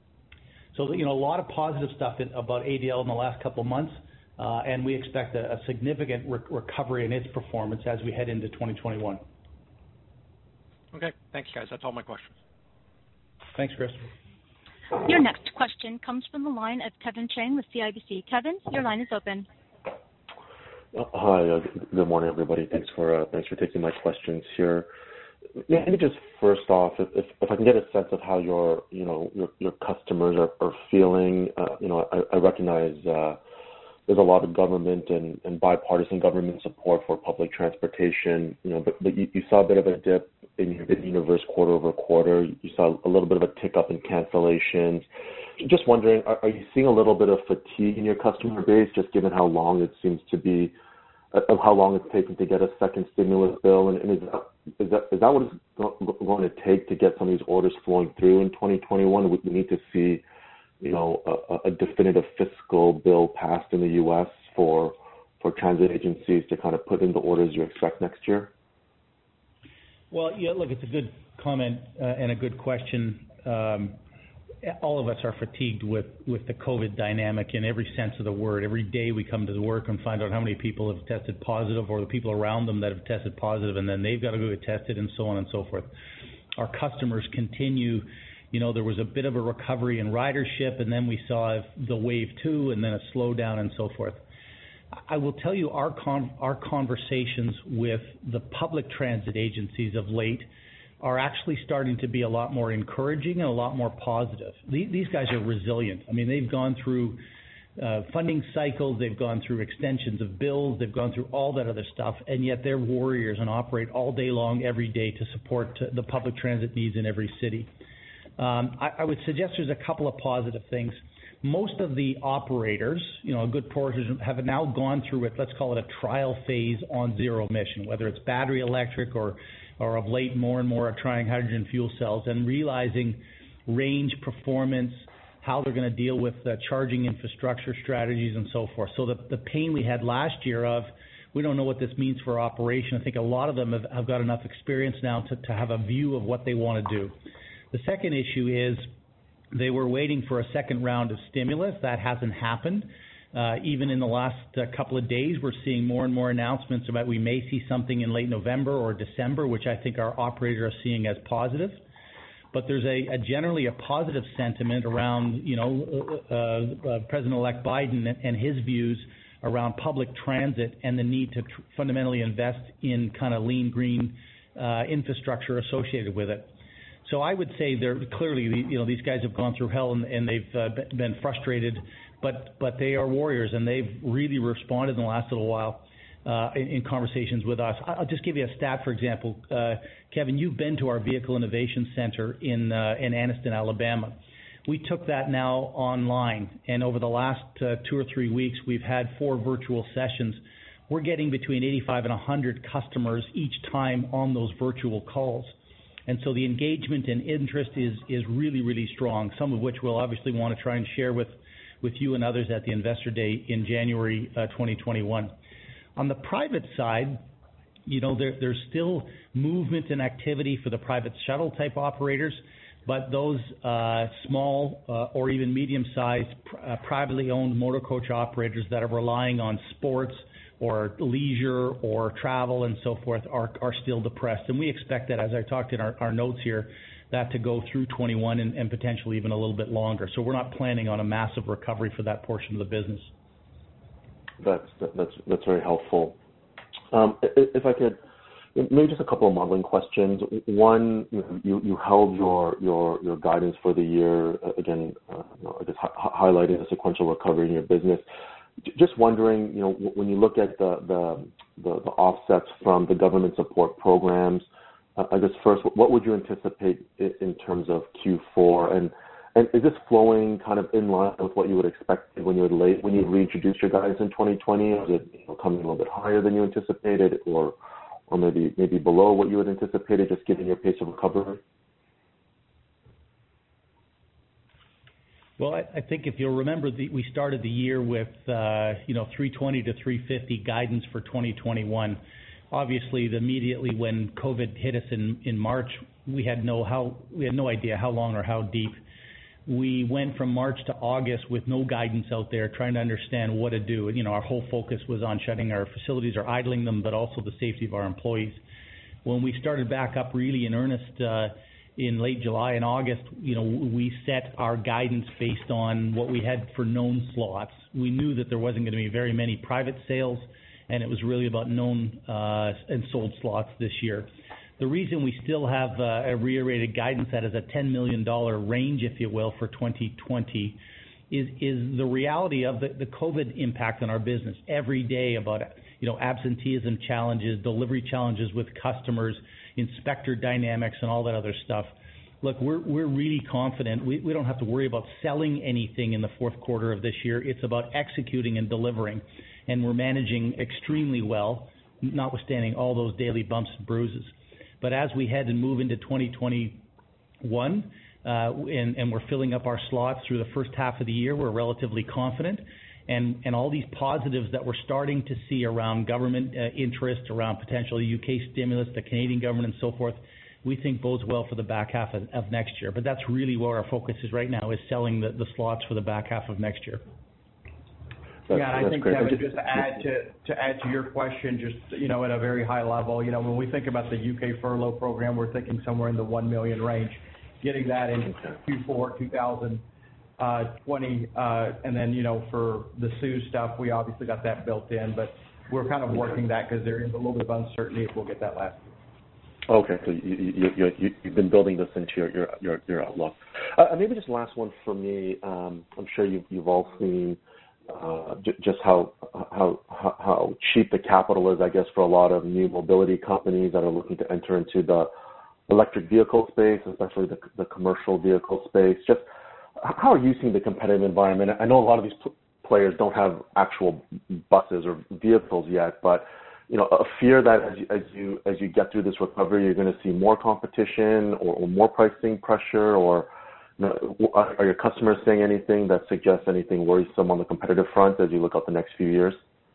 S3: So, a lot of positive stuff about ADL in the last couple of months. And we expect a significant recovery in its performance as we head into 2021.
S6: Okay. Thanks, guys. That's all my questions.
S3: Thanks, Chris.
S1: Your next question comes from the line of Kevin Chiang with CIBC. Kevin, your line is open.
S7: Hi. Good morning, everybody. Thanks for taking my questions here. Maybe just first off, if I can get a sense of how your customers are feeling. I recognize there's a lot of government and bipartisan government support for public transportation. But you saw a bit of a dip in your universe quarter over quarter. You saw a little bit of a tick up in cancellations. Just wondering, are you seeing a little bit of fatigue in your customer base, just given how long it seems to be, how long it's taken to get a second stimulus bill? And is that what it's going to take to get some of these orders flowing through in 2021? We need to see, a definitive fiscal bill passed in the U.S. for transit agencies to kind of put in the orders you expect next year?
S3: Well, yeah, look, it's a good comment and a good question. All of us are fatigued with the COVID dynamic in every sense of the word. Every day we come to work and find out how many people have tested positive or the people around them that have tested positive, and then they've got to go get tested and so on and so forth. Our customers continue. There was a bit of a recovery in ridership, and then we saw the wave 2 and then a slowdown and so forth. I will tell you our conversations with the public transit agencies of late are actually starting to be a lot more encouraging and a lot more positive. These guys are resilient. I mean, they've gone through funding cycles, they've gone through extensions of bills, they've gone through all that other stuff, and yet they're warriors and operate all day long, every day to support the public transit needs in every city. I would suggest there's a couple of positive things. Most of the operators, a good portion, have now gone through it, let's call it a trial phase on zero emission, whether it's battery electric or of late more and more are trying hydrogen fuel cells and realizing range, performance, how they're going to deal with charging infrastructure strategies and so forth. So the pain we had last year of we don't know what this means for operation, I think a lot of them have got enough experience now to have a view of what they want to do. The second issue is They were waiting for a second round of stimulus. That hasn't happened. Even in the last couple of days, we're seeing more and more announcements about we may see something in late November or December, which I think our operators are seeing as positive. But there's generally a positive sentiment around, President-elect Biden and his views around public transit and the need to fundamentally invest in kind of lean green infrastructure associated with it. So I would say they're clearly, these guys have gone through hell and they've been frustrated, but they are warriors and they've really responded in the last little while in conversations with us. I'll just give you a stat, for example. Kevin, you've been to our Vehicle Innovation Center in Anniston, Alabama. We took that now online, and over the last 2 or 3 weeks, we've had 4 virtual sessions. We're getting between 85 and 100 customers each time on those virtual calls. And so the engagement and interest is really, really strong, some of which we'll obviously want to try and share with you and others at the Investor Day in January 2021. On the private side, there's still movement and activity for the private shuttle type operators, but those small or even medium-sized privately owned motor coach operators that are relying on sports or leisure or travel and so forth are still depressed. And we expect that, as I talked in our notes here, that to go through 21 and potentially even a little bit longer. So we're not planning on a massive recovery for that portion of the business.
S7: That's very helpful. If I could, maybe just a couple of modeling questions. One, you held your guidance for the year, again, I guess highlighting the sequential recovery in your business. Just wondering, when you look at the offsets from the government support programs, I guess first, what would you anticipate in terms of Q4? And is this flowing kind of in line with what you would expect when you reintroduced your guidance in 2020? Or is it coming a little bit higher than you anticipated, or maybe below what you had anticipated, just given your pace of recovery?
S3: Well, I think if you'll remember, we started the year with 320 to 350 guidance for 2021. Obviously, immediately when COVID hit us in March, we had no idea how long or how deep. We went from March to August with no guidance out there, trying to understand what to do. Our whole focus was on shutting our facilities or idling them, but also the safety of our employees. When we started back up really in earnest in late July and August, we set our guidance based on what we had for known slots. We knew that there wasn't going to be very many private sales, and it was really about known and sold slots this year. The reason we still have a reiterated guidance that is a $10 million range, if you will, for 2020 is the reality of the COVID impact on our business. Every day about absenteeism challenges, delivery challenges with customers, inspector dynamics, and all that other stuff. Look, we're really confident. We don't have to worry about selling anything in the fourth quarter of this year. It's about executing and delivering, and we're managing extremely well, notwithstanding all those daily bumps and bruises. But as we head and move into 2021, and we're filling up our slots through the first half of the year, we're relatively confident. And all these positives that we're starting to see around government interest, around potential UK stimulus, the Canadian government and so forth, we think bodes well for the back half of next year. But that's really where our focus is right now, is selling the slots for the back half of next year.
S4: I think, great. Kevin, just to add to your question, just, at a very high level, when we think about the UK furlough program, we're thinking somewhere in the 1 million range, getting that in Q4 2020, and then, for the CEWS stuff, we obviously got that built in, but we're kind of working that because there is a little bit of uncertainty if we'll get that last year.
S7: Okay, so you've been building this into your outlook. Maybe just last one for me. I'm sure you've all seen just how cheap the capital is, I guess, for a lot of new mobility companies that are looking to enter into the electric vehicle space, especially the commercial vehicle space. Just how are you seeing the competitive environment? I know a lot of these players don't have actual buses or vehicles yet, but a fear that as you get through this recovery, you're going to see more competition or more pricing pressure, or are your customers saying anything that suggests anything worrisome on the competitive front as you look out the next few years?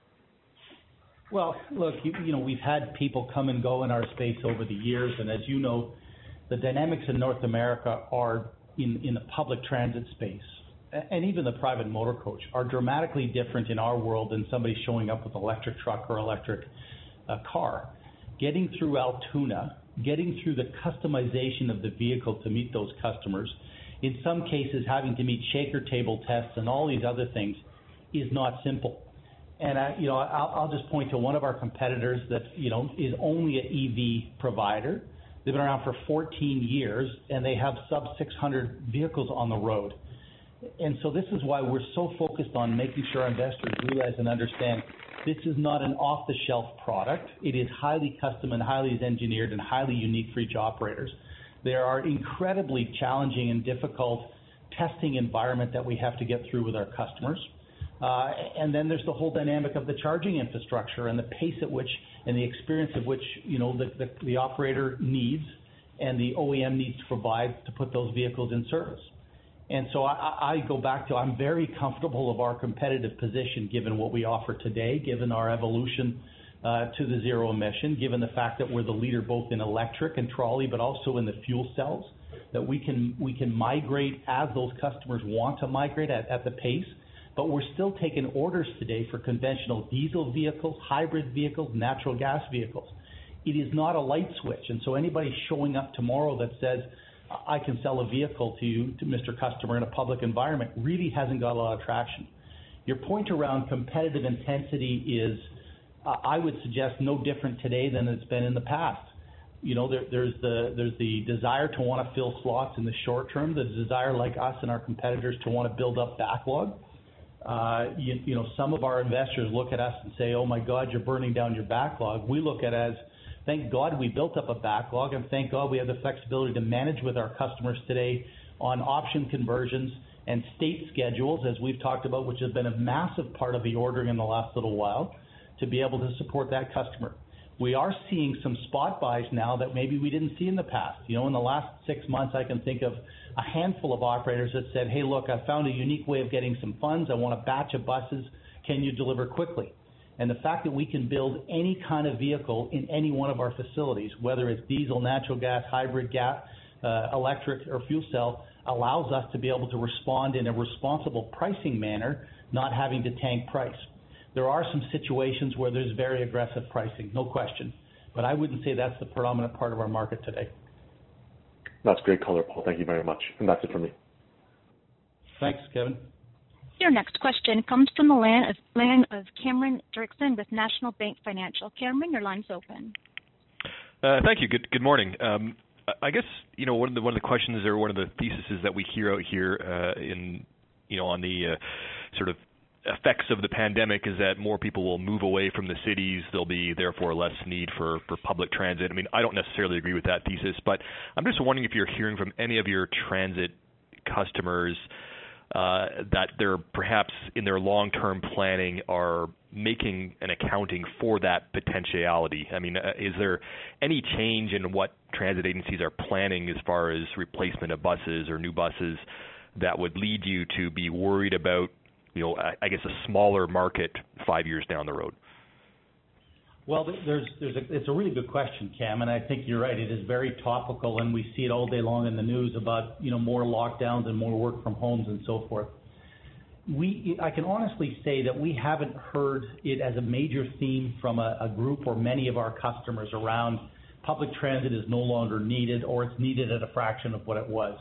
S3: Well, look, we've had people come and go in our space over the years, and as you know, the dynamics in North America are in the public transit space, and even the private motor coach, are dramatically different in our world than somebody showing up with an electric truck or electric car. Getting through Altoona, getting through the customization of the vehicle to meet those customers, in some cases having to meet shaker table tests and all these other things, is not simple. And I'll just point to one of our competitors that is only an EV provider. They've been around for 14 years, and they have sub 600 vehicles on the road. And so this is why we're so focused on making sure our investors realize and understand this is not an off-the-shelf product. It is highly custom and highly engineered and highly unique for each operators. There are incredibly challenging and difficult testing environment that we have to get through with our customers. And then there's the whole dynamic of the charging infrastructure and the pace at which and the experience of which the operator needs and the OEM needs to provide to put those vehicles in service. And so I go back to, I'm very comfortable of our competitive position given what we offer today, given our evolution to the zero emission, given the fact that we're the leader both in electric and trolley, but also in the fuel cells, that we can migrate as those customers want to migrate at the pace. But we're still taking orders today for conventional diesel vehicles, hybrid vehicles, natural gas vehicles. It is not a light switch. And so anybody showing up tomorrow that says, I can sell a vehicle to you, to Mr. Customer, in a public environment, really hasn't got a lot of traction. Your point around competitive intensity is, I would suggest, no different today than it's been in the past. There's the desire to want to fill slots in the short term, the desire, like us and our competitors, to want to build up backlog. Some of our investors look at us and say, oh my God, you're burning down your backlog. We look at it as, thank God we built up a backlog, and thank God we have the flexibility to manage with our customers today on option conversions and state schedules, as we've talked about, which has been a massive part of the ordering in the last little while, to be able to support that customer. We are seeing some spot buys now that maybe we didn't see in the past. In the last 6 months, I can think of a handful of operators that said, hey, look, I found a unique way of getting some funds. I want a batch of buses. Can you deliver quickly? And the fact that we can build any kind of vehicle in any one of our facilities, whether it's diesel, natural gas, hybrid gas, electric, or fuel cell, allows us to be able to respond in a responsible pricing manner, not having to tank price. There are some situations where there's very aggressive pricing, no question. But I wouldn't say that's the predominant part of our market today.
S7: That's great color, Paul. Thank you very much. And that's it for me.
S3: Thanks, Kevin.
S1: Your next question comes from the line of Cameron Dirksen with National Bank Financial. Cameron, your line's open.
S8: Thank you. Good morning. I guess one of the questions or one of the theses that we hear out here on the sort of effects of the pandemic is that more people will move away from the cities. There'll be therefore less need for public transit. I mean, I don't necessarily agree with that thesis, but I'm just wondering if you're hearing from any of your transit customers that they're perhaps in their long-term planning are making and accounting for that potentiality. I mean, is there any change in what transit agencies are planning as far as replacement of buses or new buses that would lead you to be worried about, I guess, a smaller market 5 years down the road?
S3: Well, it's a really good question, Cam, and I think you're right. It is very topical, and we see it all day long in the news about more lockdowns and more work from homes and so forth. I can honestly say that we haven't heard it as a major theme from a group or many of our customers around public transit is no longer needed, or it's needed at a fraction of what it was.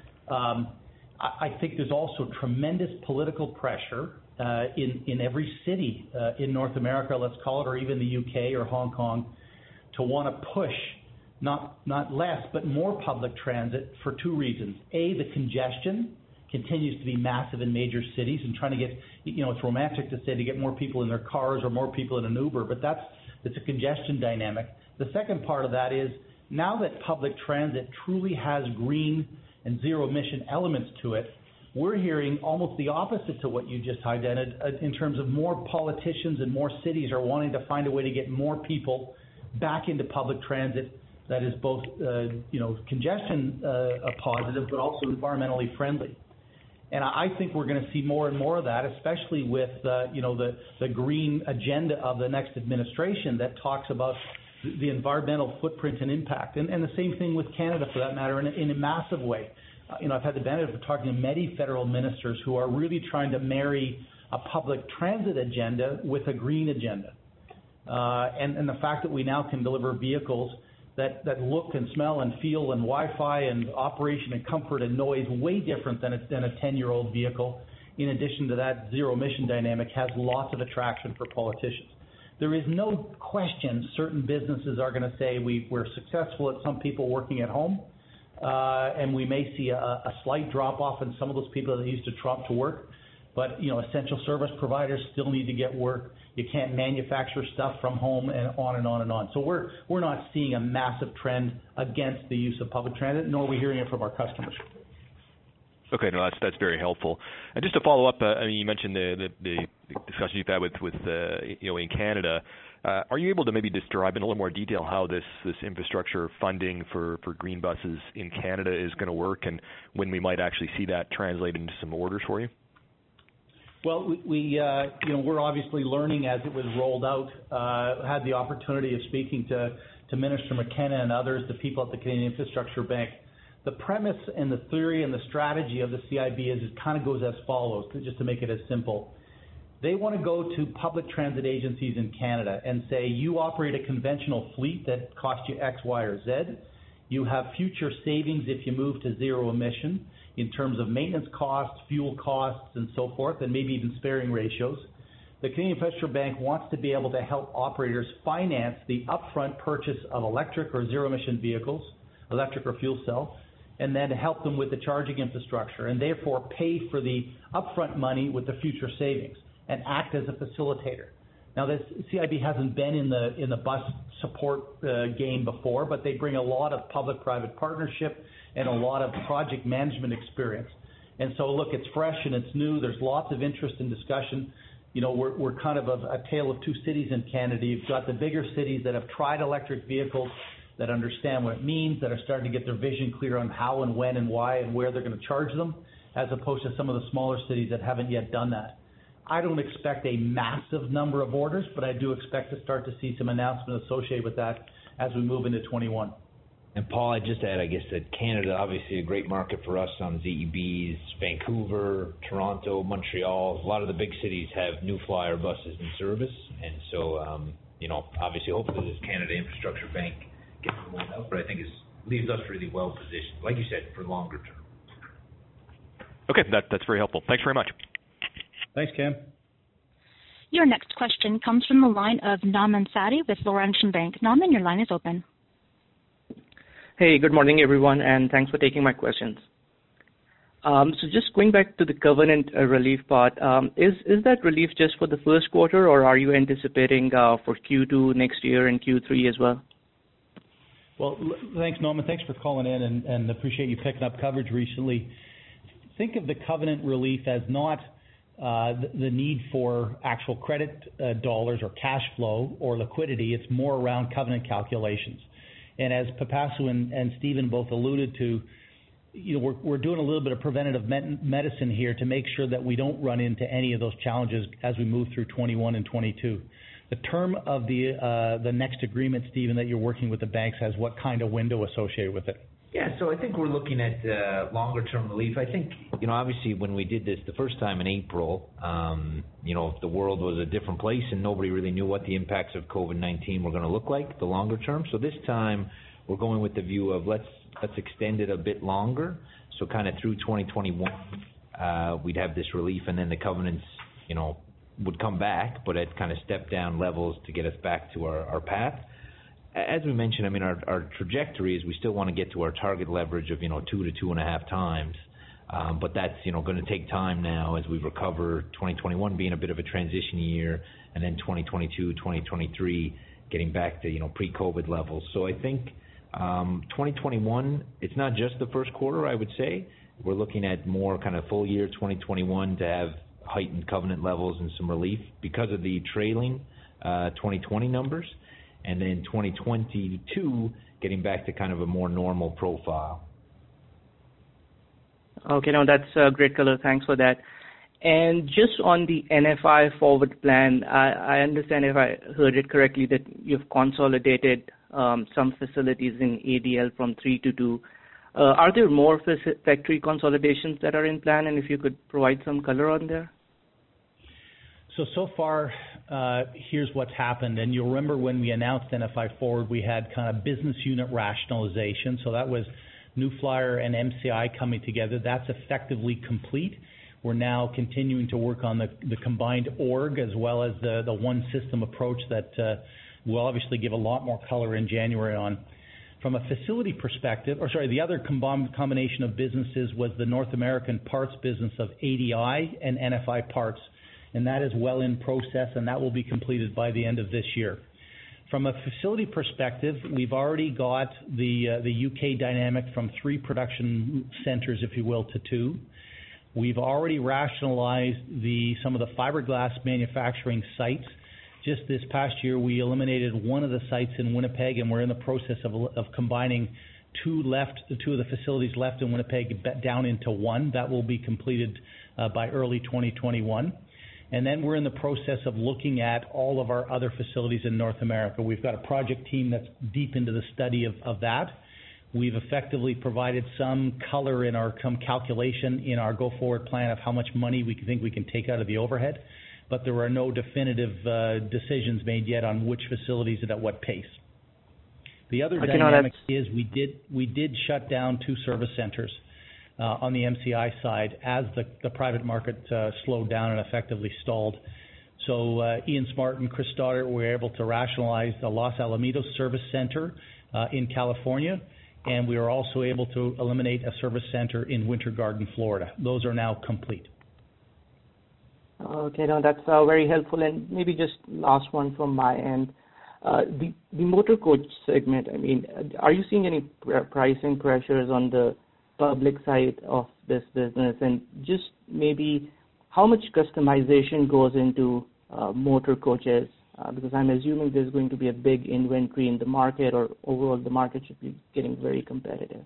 S3: I think there's also tremendous political pressure in every city in North America, let's call it, or even the UK or Hong Kong, to want to push not less but more public transit for two reasons. A, the congestion continues to be massive in major cities, and trying to get, it's romantic to say to get more people in their cars or more people in an Uber, but it's a congestion dynamic. The second part of that is, now that public transit truly has green and zero emission elements to it, we're hearing almost the opposite to what you just highlighted in terms of more politicians and more cities are wanting to find a way to get more people back into public transit that is both congestion positive but also environmentally friendly. And I think we're going to see more and more of that, especially with the green agenda of the next administration that talks about the environmental footprint and impact. And the same thing with Canada, for that matter, in a massive way. I've had the benefit of talking to many federal ministers who are really trying to marry a public transit agenda with a green agenda. And the fact that we now can deliver vehicles that look and smell and feel and Wi-Fi and operation and comfort and noise way different than a 10-year-old vehicle, in addition to that zero emission dynamic, has lots of attraction for politicians. There is no question certain businesses are going to say we're successful at some people working at home, and we may see a slight drop-off in some of those people that used to trump to work. But, essential service providers still need to get work. You can't manufacture stuff from home, and on and on and on. So we're not seeing a massive trend against the use of public transit, nor are we hearing it from our customers.
S8: Okay, no, that's very helpful. And just to follow up, you mentioned the discussion you've had with in Canada. Are you able to maybe describe in a little more detail how this infrastructure funding for green buses in Canada is going to work, and when we might actually see that translate into some orders for you?
S3: Well, we're obviously learning as it was rolled out. Had the opportunity of speaking to Minister McKenna and others, the people at the Canadian Infrastructure Bank. The premise and the theory and the strategy of the CIB is it kind of goes as follows, just to make it as simple. They want to go to public transit agencies in Canada and say, you operate a conventional fleet that costs you X, Y, or Z. You have future savings if you move to zero emission in terms of maintenance costs, fuel costs, and so forth, and maybe even sparing ratios. The Canadian Infrastructure Bank wants to be able to help operators finance the upfront purchase of electric or zero-emission vehicles, electric or fuel cell, and then help them with the charging infrastructure, and therefore pay for the upfront money with the future savings and act as a facilitator. Now, this CIB hasn't been in the bus support game before, but they bring a lot of public-private partnership and a lot of project management experience. And so, look, it's fresh and it's new. There's lots of interest and discussion. We're kind of a tale of two cities in Canada. You've got the bigger cities that have tried electric vehicles, that understand what it means, that are starting to get their vision clear on how and when and why and where they're going to charge them, as opposed to some of the smaller cities that haven't yet done that. I don't expect a massive number of orders, but I do expect to start to see some announcements associated with that as we move into 21.
S2: And Paul, I'd just add, I guess, that Canada, obviously a great market for us on ZEBs. Vancouver, Toronto, Montreal, a lot of the big cities have New Flyer buses in service. And so, obviously, hopefully this Canada Infrastructure Bank gets them out, but I think it leaves us really well positioned, like you said, for longer term.
S8: Okay, that's very helpful. Thanks very much.
S3: Thanks, Cam.
S1: Your next question comes from the line of Nauman Sadi with Laurentian Bank. Nauman, your line is open.
S9: Hey, good morning, everyone, and thanks for taking my questions. So just going back to the covenant relief part, is that relief just for the first quarter, or are you anticipating for Q2 next year and Q3 as well?
S3: Well, thanks, Norman. Thanks for calling in, and appreciate you picking up coverage recently. Think of the covenant relief as not the need for actual credit dollars or cash flow or liquidity. It's more around covenant calculations. And as Pipasu and Stephen both alluded to, we're doing a little bit of preventative medicine here to make sure that we don't run into any of those challenges as we move through 21 and 22. The term of the next agreement, Stephen, that you're working with the banks has what kind of window associated with it?
S2: Yeah, so I think we're looking at longer-term relief. I think, obviously when we did this the first time in April, the world was a different place and nobody really knew what the impacts of COVID-19 were going to look like, the longer term. So this time we're going with the view of let's extend it a bit longer. So kind of through 2021, we'd have this relief, and then the covenants, would come back, but at kind of step-down levels to get us back to our path. As we mentioned, our trajectory is we still want to get to our target leverage of 2 to 2.5 times, but that's going to take time now as we recover. 2021 being a bit of a transition year, and then 2022, 2023 getting back to pre-COVID levels. So I think 2021, it's not just the first quarter. I would say we're looking at more kind of full year 2021 to have heightened covenant levels and some relief because of the trailing 2020 numbers. And then 2022, getting back to kind of a more normal profile.
S9: Okay, no, that's a great color. Thanks for that. And just on the NFI forward plan, I understand, if I heard it correctly, that you've consolidated some facilities in ADL from 3 to 2. Are there more factory consolidations that are in plan, and if you could provide some color on there?
S3: So far, here's what's happened. And you'll remember when we announced NFI Forward, we had kind of business unit rationalization. So that was New Flyer and MCI coming together. That's effectively complete. We're now continuing to work on the combined org as well as the one system approach that we'll obviously give a lot more color in January on. From a facility perspective, the other combination of businesses was the North American parts business of ADI and NFI Parts, and that is well in process, and that will be completed by the end of this year. From a facility perspective, we've already got the UK dynamic from 3 production centers, if you will, to 2. We've already rationalized some of the fiberglass manufacturing sites. Just this past year, we eliminated one of the sites in Winnipeg, and we're in the process of combining two of the facilities left in Winnipeg down into one. That will be completed by early 2021. And then we're in the process of looking at all of our other facilities in North America. We've got a project team that's deep into the study of that. We've effectively provided some color in our calculation in our go-forward plan of how much money we think we can take out of the overhead, but there are no definitive decisions made yet on which facilities and at what pace. The other dynamic is we did shut down 2 service centers on the MCI side as the private market slowed down and effectively stalled. So Ian Smart and Chris Stoddart were able to rationalize the Los Alamitos service center in California, and we are also able to eliminate a service center in Winter Garden, Florida. Those are now complete.
S9: Okay, no, that's very helpful. And maybe just last one from my end. The motor coach segment, I mean, are you seeing any pricing pressures on the public side of this business? And just maybe how much customization goes into motor coaches? Because I'm assuming there's going to be a big inventory in the market, or overall the market should be getting very competitive.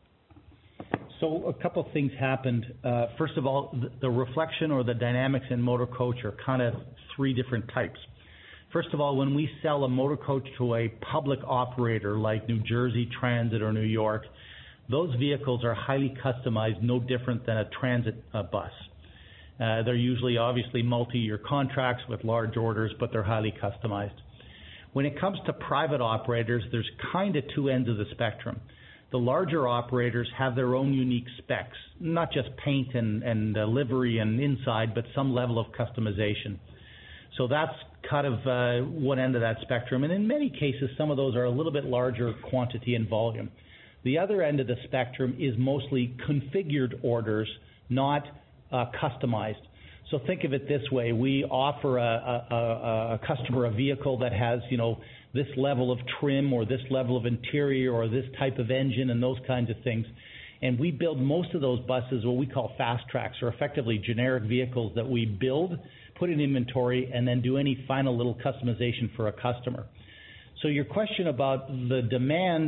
S3: So a couple of things happened. First of all, the reflection or the dynamics in motor coach are kind of 3 different types. First of all, when we sell a motor coach to a public operator like New Jersey Transit or New York, those vehicles are highly customized, no different than a transit bus. They're usually obviously multi-year contracts with large orders, but they're highly customized. When it comes to private operators, there's kind of 2 ends of the spectrum. The larger operators have their own unique specs, not just paint and livery and inside, but some level of customization. So that's kind of one end of that spectrum. And in many cases, some of those are a little bit larger quantity and volume. The other end of the spectrum is mostly configured orders, not customized. So think of it this way. We offer a customer a vehicle that has, this level of trim or this level of interior or this type of engine and those kinds of things. And we build most of those buses what we call fast tracks, or effectively generic vehicles that we build, put in inventory, and then do any final little customization for a customer. So your question about the demand,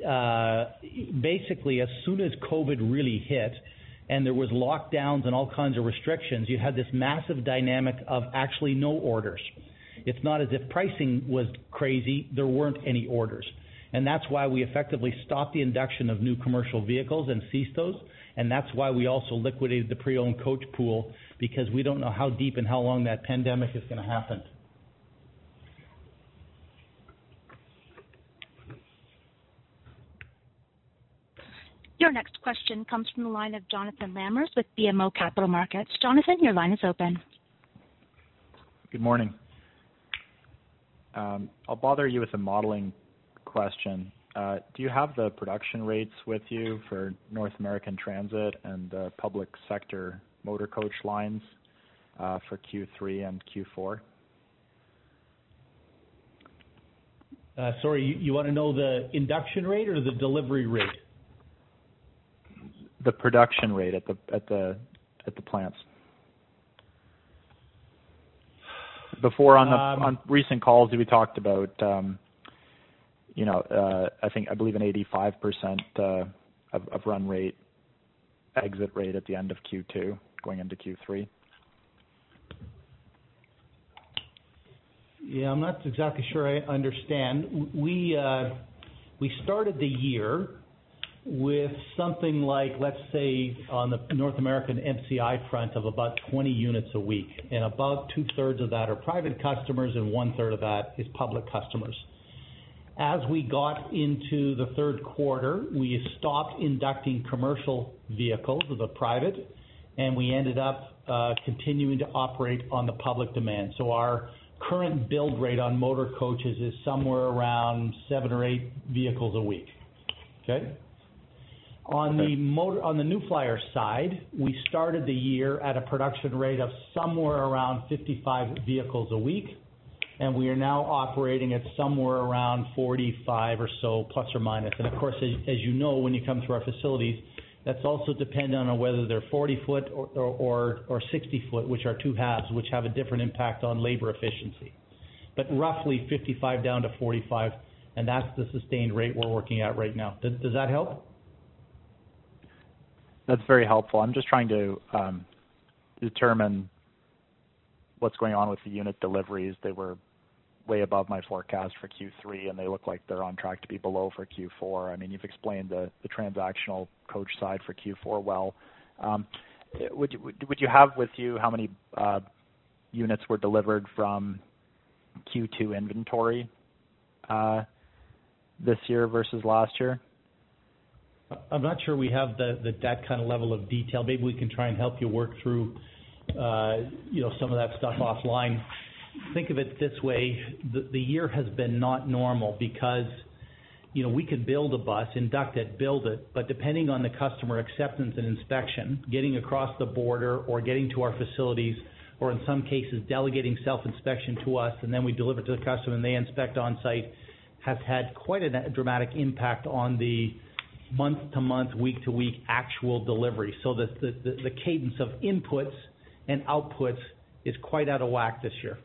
S3: basically as soon as COVID really hit and there was lockdowns and all kinds of restrictions, you had this massive dynamic of actually no orders. It's not as if pricing was crazy, there weren't any orders. And that's why we effectively stopped the induction of new commercial vehicles and ceased those. And that's why we also liquidated the pre-owned coach pool, because we don't know how deep and how long that pandemic is going to happen.
S1: Your next question comes from the line of Jonathan Lammers with BMO Capital Markets. Jonathan, your line is open.
S10: Good morning. I'll bother you with a modeling question. Do you have the production rates with you for North American Transit and public sector motor coach lines for Q3 and Q4?
S3: Sorry, you want to know the induction rate or the delivery rate?
S10: The production rate at the plants. Before on recent calls, we talked about I believe an 85% of run rate, exit rate at the end of Q2 going into Q3.
S3: Yeah, I'm not exactly sure I understand. We started the year with something like, let's say, on the North American MCI front of about 20 units a week, and about 2/3 of that are private customers and 1/3 of that is public customers. As we got into the third quarter, we stopped inducting commercial vehicles of the private, and we ended up continuing to operate on the public demand. So our current build rate on motor coaches is somewhere around 7 or 8 vehicles a week. Okay? On the New Flyer side, we started the year at a production rate of somewhere around 55 vehicles a week, and we are now operating at somewhere around 45 or so, plus or minus. And of course, as you know, when you come to our facilities, that's also dependent on whether they're 40-foot or 60-foot, which are two halves, which have a different impact on labor efficiency. But roughly 55 down to 45, and that's the sustained rate we're working at right now. Does that help?
S10: That's very helpful. I'm just trying to determine what's going on with the unit deliveries. They were way above my forecast for Q3, and they look like they're on track to be below for Q4. I mean, you've explained the transactional coach side for Q4 well. Would you have with you how many units were delivered from Q2 inventory this year versus last year?
S3: I'm not sure we have that kind of level of detail. Maybe we can try and help you work through some of that stuff offline. Think of it this way: the year has been not normal because we could build a bus, induct it, build it, but depending on the customer acceptance and inspection, getting across the border or getting to our facilities, or in some cases delegating self-inspection to us, and then we deliver to the customer and they inspect on site, has had quite a dramatic impact on the month-to-month, week-to-week actual delivery. So the cadence of inputs and outputs is quite out of whack this year.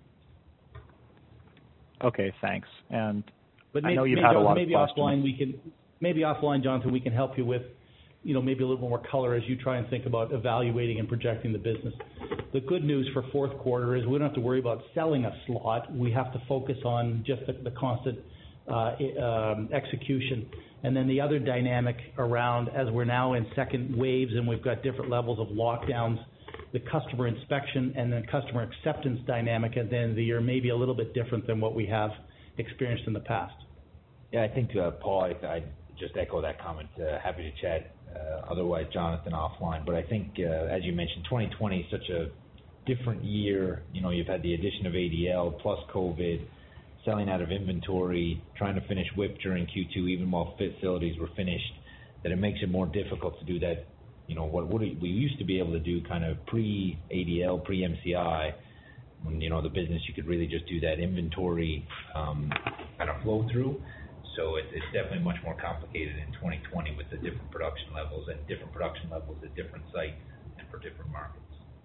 S10: Okay, thanks.
S3: But
S10: I know you've had a lot of
S3: questions. Maybe offline, Jonathan, we can help you with maybe a little more color as you try and think about evaluating and projecting the business. The good news for fourth quarter is we don't have to worry about selling a slot. We have to focus on just the constant execution. And then the other dynamic around, as we're now in second waves and we've got different levels of lockdowns, the customer inspection and then customer acceptance dynamic at the end of the year may be a little bit different than what we have experienced in the past.
S2: Yeah, I think, Paul, I just echo that comment. Happy to chat otherwise, Jonathan, offline. But I think, as you mentioned, 2020 is such a different year. You've had the addition of ADL plus COVID, selling out of inventory, trying to finish WIP during Q2, even while facilities were finished, that it makes it more difficult to do that. What we used to be able to do kind of pre-ADL, pre-MCI, when, the business, you could really just do that inventory kind of flow through. So it's definitely much more complicated in 2020 with the different production levels at different sites and for different markets.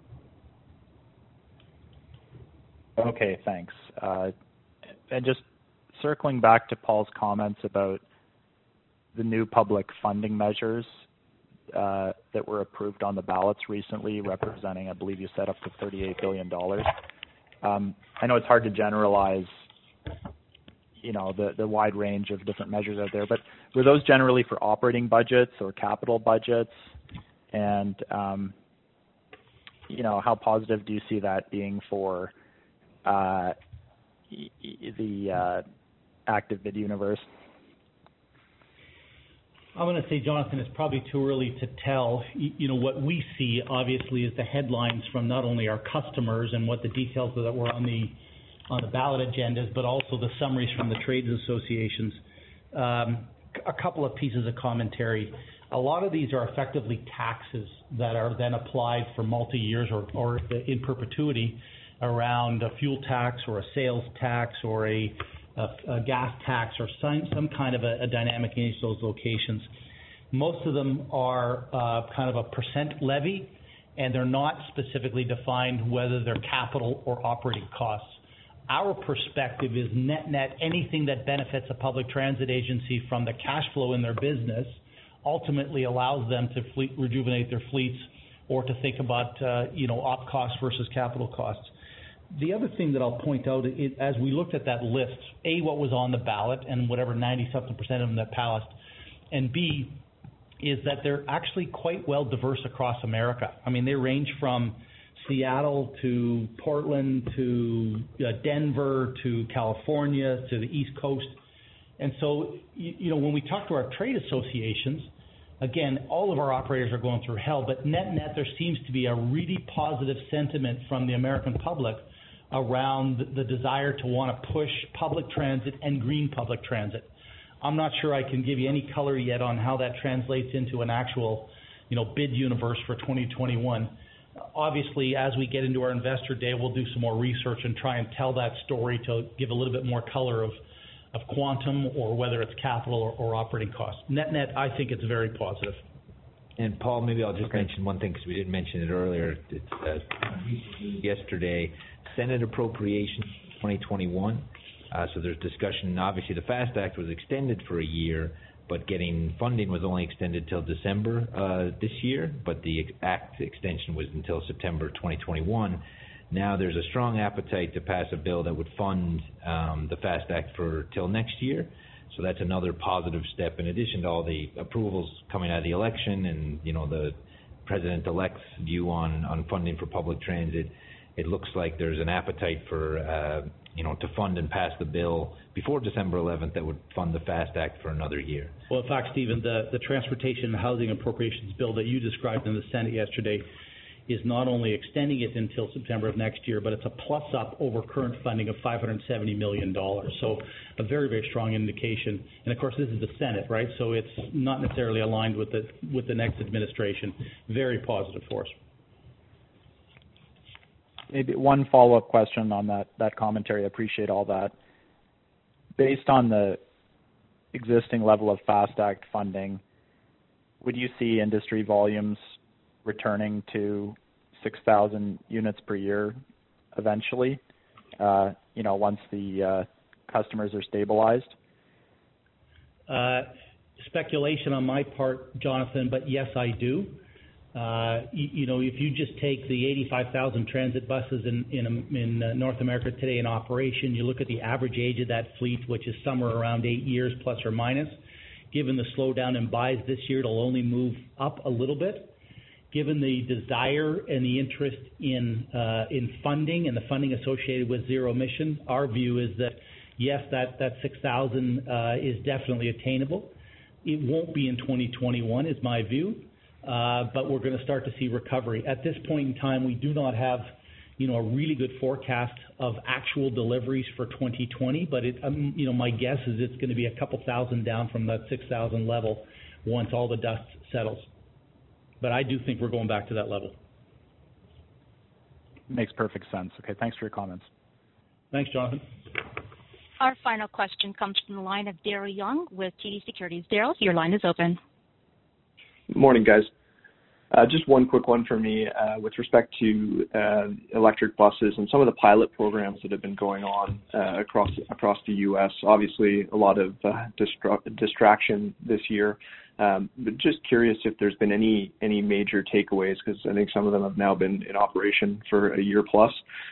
S10: Okay, thanks. And just circling back to Paul's comments about the new public funding measures that were approved on the ballots recently, representing, I believe you said, up to $38 billion. I know it's hard to generalize, the wide range of different measures out there, but were those generally for operating budgets or capital budgets? And, how positive do you see that being for the active bid universe?
S3: I'm going to say, Jonathan, it's probably too early to tell. What we see, obviously, is the headlines from not only our customers and what the details that were on the ballot agendas, but also the summaries from the trades associations. A couple of pieces of commentary. A lot of these are effectively taxes that are then applied for multi-years or in perpetuity around a fuel tax or a sales tax or a gas tax or some kind of a dynamic in each of those locations. Most of them are kind of a percent levy, and they're not specifically defined whether they're capital or operating costs. Our perspective is net anything that benefits a public transit agency from the cash flow in their business ultimately allows them to rejuvenate their fleets or to think about op costs versus capital costs. The other thing that I'll point out, as we looked at that list, A, what was on the ballot and whatever 90-something% of them that passed, and B, is that they're actually quite well diverse across America. I mean, they range from Seattle to Portland to Denver to California to the East Coast. And so, when we talk to our trade associations, again, all of our operators are going through hell, but net, there seems to be a really positive sentiment from the American public around the desire to want to push public transit and green public transit. I'm not sure I can give you any color yet on how that translates into an actual, bid universe for 2021. Obviously, as we get into our investor day, we'll do some more research and try and tell that story to give a little bit more color of quantum, or whether it's capital or operating costs. Net, I think it's very positive.
S2: And Paul, maybe I'll just mention one thing because we didn't mention it earlier. Yesterday, Senate Appropriations 2021. So there's discussion. Obviously, the FAST Act was extended for a year, but getting funding was only extended till December this year, but the Act extension was until September 2021. Now there's a strong appetite to pass a bill that would fund the FAST Act for till next year. So that's another positive step in addition to all the approvals coming out of the election and, the President-elect's view on funding for public transit. It looks like there's an appetite for, to fund and pass the bill before December 11th that would fund the FAST Act for another year.
S3: Well, in fact, Stephen, the Transportation and Housing Appropriations bill that you described in the Senate yesterday is not only extending it until September of next year, but it's a plus-up over current funding of $570 million. So a very, very strong indication. And, of course, this is the Senate, right? So it's not necessarily aligned with the next administration. Very positive for us.
S10: Maybe one follow-up question on that commentary. I appreciate all that. Based on the existing level of FAST Act funding, would you see industry volumes returning to 6,000 units per year eventually, once the customers are stabilized?
S3: Speculation on my part, Jonathan, but yes, I do. If you just take the 85,000 transit buses in North America today in operation, you look at the average age of that fleet, which is somewhere around 8 years plus or minus. Given the slowdown in buys this year, it'll only move up a little bit. Given the desire and the interest in funding and the funding associated with zero emission, our view is that yes, that 6,000 is definitely attainable. It won't be in 2021, is my view. But we're going to start to see recovery. At this point in time, we do not have, a really good forecast of actual deliveries for 2020. But my guess is it's going to be a couple thousand down from that 6,000 level once all the dust settles. But I do think we're going back to that level.
S10: Makes perfect sense. Okay, thanks for your comments.
S3: Thanks, Jonathan.
S1: Our final question comes from the line of Daryl Young with TD Securities. Daryl, your line is open.
S11: Good morning, guys. Just one quick one for me with respect to electric buses and some of the pilot programs that have been going on across the U.S. Obviously, a lot of distraction this year. But just curious if there's been any major takeaways, because I think some of them have now been in operation for a year plus,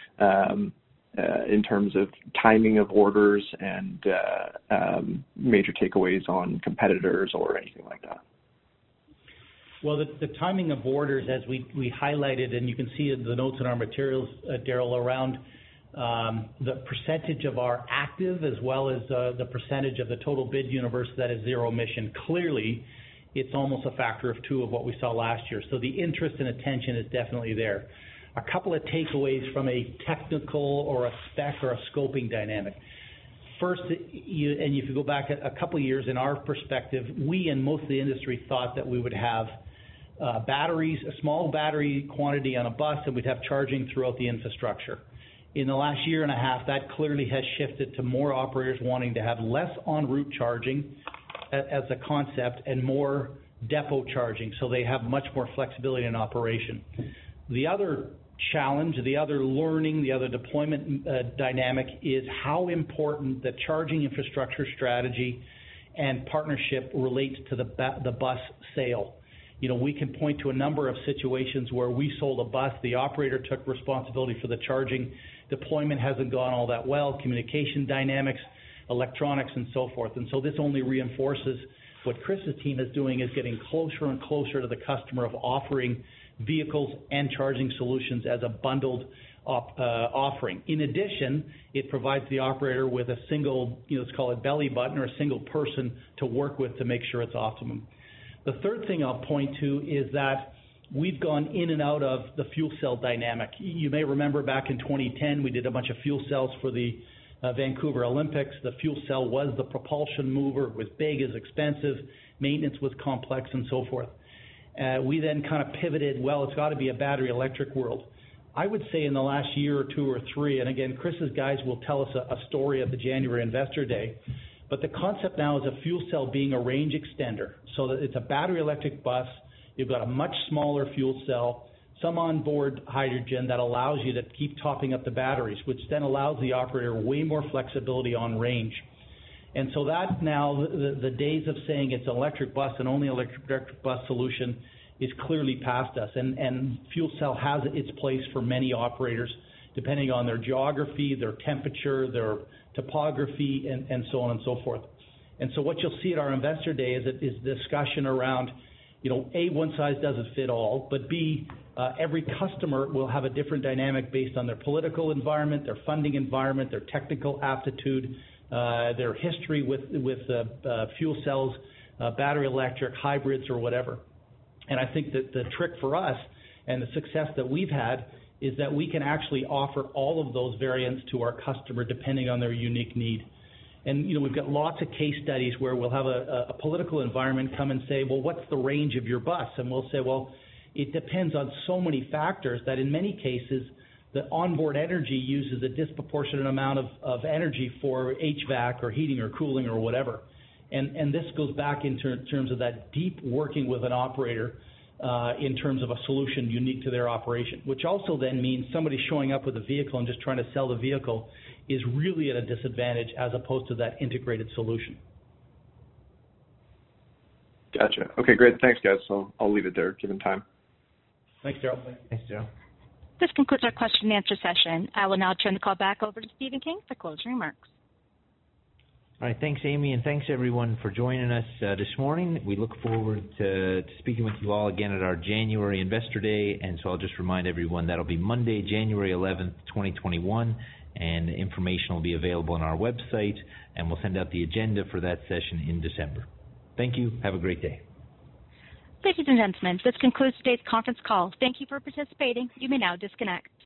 S11: in terms of timing of orders and major takeaways on competitors or anything like that.
S3: Well, the timing of orders, as we highlighted, and you can see in the notes in our materials, Daryl, around the percentage of our active as well as the percentage of the total bid universe that is zero emission. Clearly, it's almost a factor of 2 of what we saw last year. So the interest and attention is definitely there. A couple of takeaways from a technical or a spec or a scoping dynamic. First, and if you go back a couple of years, in our perspective, we and most of the industry thought that we would have batteries, a small battery quantity on a bus, and we'd have charging throughout the infrastructure. In the last year and a half, that clearly has shifted to more operators wanting to have less en route charging as a concept and more depot charging, so they have much more flexibility in operation. The other challenge, the other learning, the other deployment dynamic is how important the charging infrastructure strategy and partnership relates to the bus sale. We can point to a number of situations where we sold a bus, the operator took responsibility for the charging, deployment hasn't gone all that well, communication dynamics, electronics, and so forth. And so this only reinforces What Chris's team is doing is getting closer and closer to the customer of offering vehicles and charging solutions as a bundled offering. In addition, it provides the operator with a single, let's call it belly button, or a single person to work with to make sure it's optimum. The third thing I'll point to is that we've gone in and out of the fuel cell dynamic. You may remember back in 2010, we did a bunch of fuel cells for the Vancouver Olympics. The fuel cell was the propulsion mover. It was big, it was expensive, maintenance was complex, and so forth. We then kind of pivoted, well, it's got to be a battery electric world. I would say in the last year or two or three, and again, Chris's guys will tell us a story at the January Investor Day, but the concept now is a fuel cell being a range extender. So that it's a battery electric bus, you've got a much smaller fuel cell, some onboard hydrogen that allows you to keep topping up the batteries, which then allows the operator way more flexibility on range. And so that now, the days of saying it's an electric bus and only electric bus solution is clearly past us. And fuel cell has its place for many operators, depending on their geography, their temperature, their topography, and so on and so forth. And so what you'll see at our Investor Day is discussion around, A, one size doesn't fit all, but B, every customer will have a different dynamic based on their political environment, their funding environment, their technical aptitude, their history with fuel cells, battery electric, hybrids, or whatever. And I think that the trick for us and the success that we've had is that we can actually offer all of those variants to our customer depending on their unique need. And, we've got lots of case studies where we'll have a political environment come and say, well, what's the range of your bus? And we'll say, well, it depends on so many factors that in many cases, the onboard energy uses a disproportionate amount of energy for HVAC or heating or cooling or whatever. And this goes back in terms of that deep working with an operator in terms of a solution unique to their operation, which also then means somebody showing up with a vehicle and just trying to sell the vehicle is really at a disadvantage as opposed to that integrated solution.
S11: Gotcha. Okay, great. Thanks, guys. So I'll leave it there, given time.
S3: Thanks, Daryl.
S2: Thanks, Daryl.
S1: This concludes our question and answer session. I will now turn the call back over to Stephen King for closing remarks.
S2: All right, thanks, Amy, and thanks, everyone, for joining us this morning. We look forward to speaking with you all again at our January Investor Day, and so I'll just remind everyone that'll be Monday, January 11th, 2021, and information will be available on our website, and we'll send out the agenda for that session in December. Thank you. Have a great day.
S1: Ladies and gentlemen, this concludes today's conference call. Thank you for participating. You may now disconnect.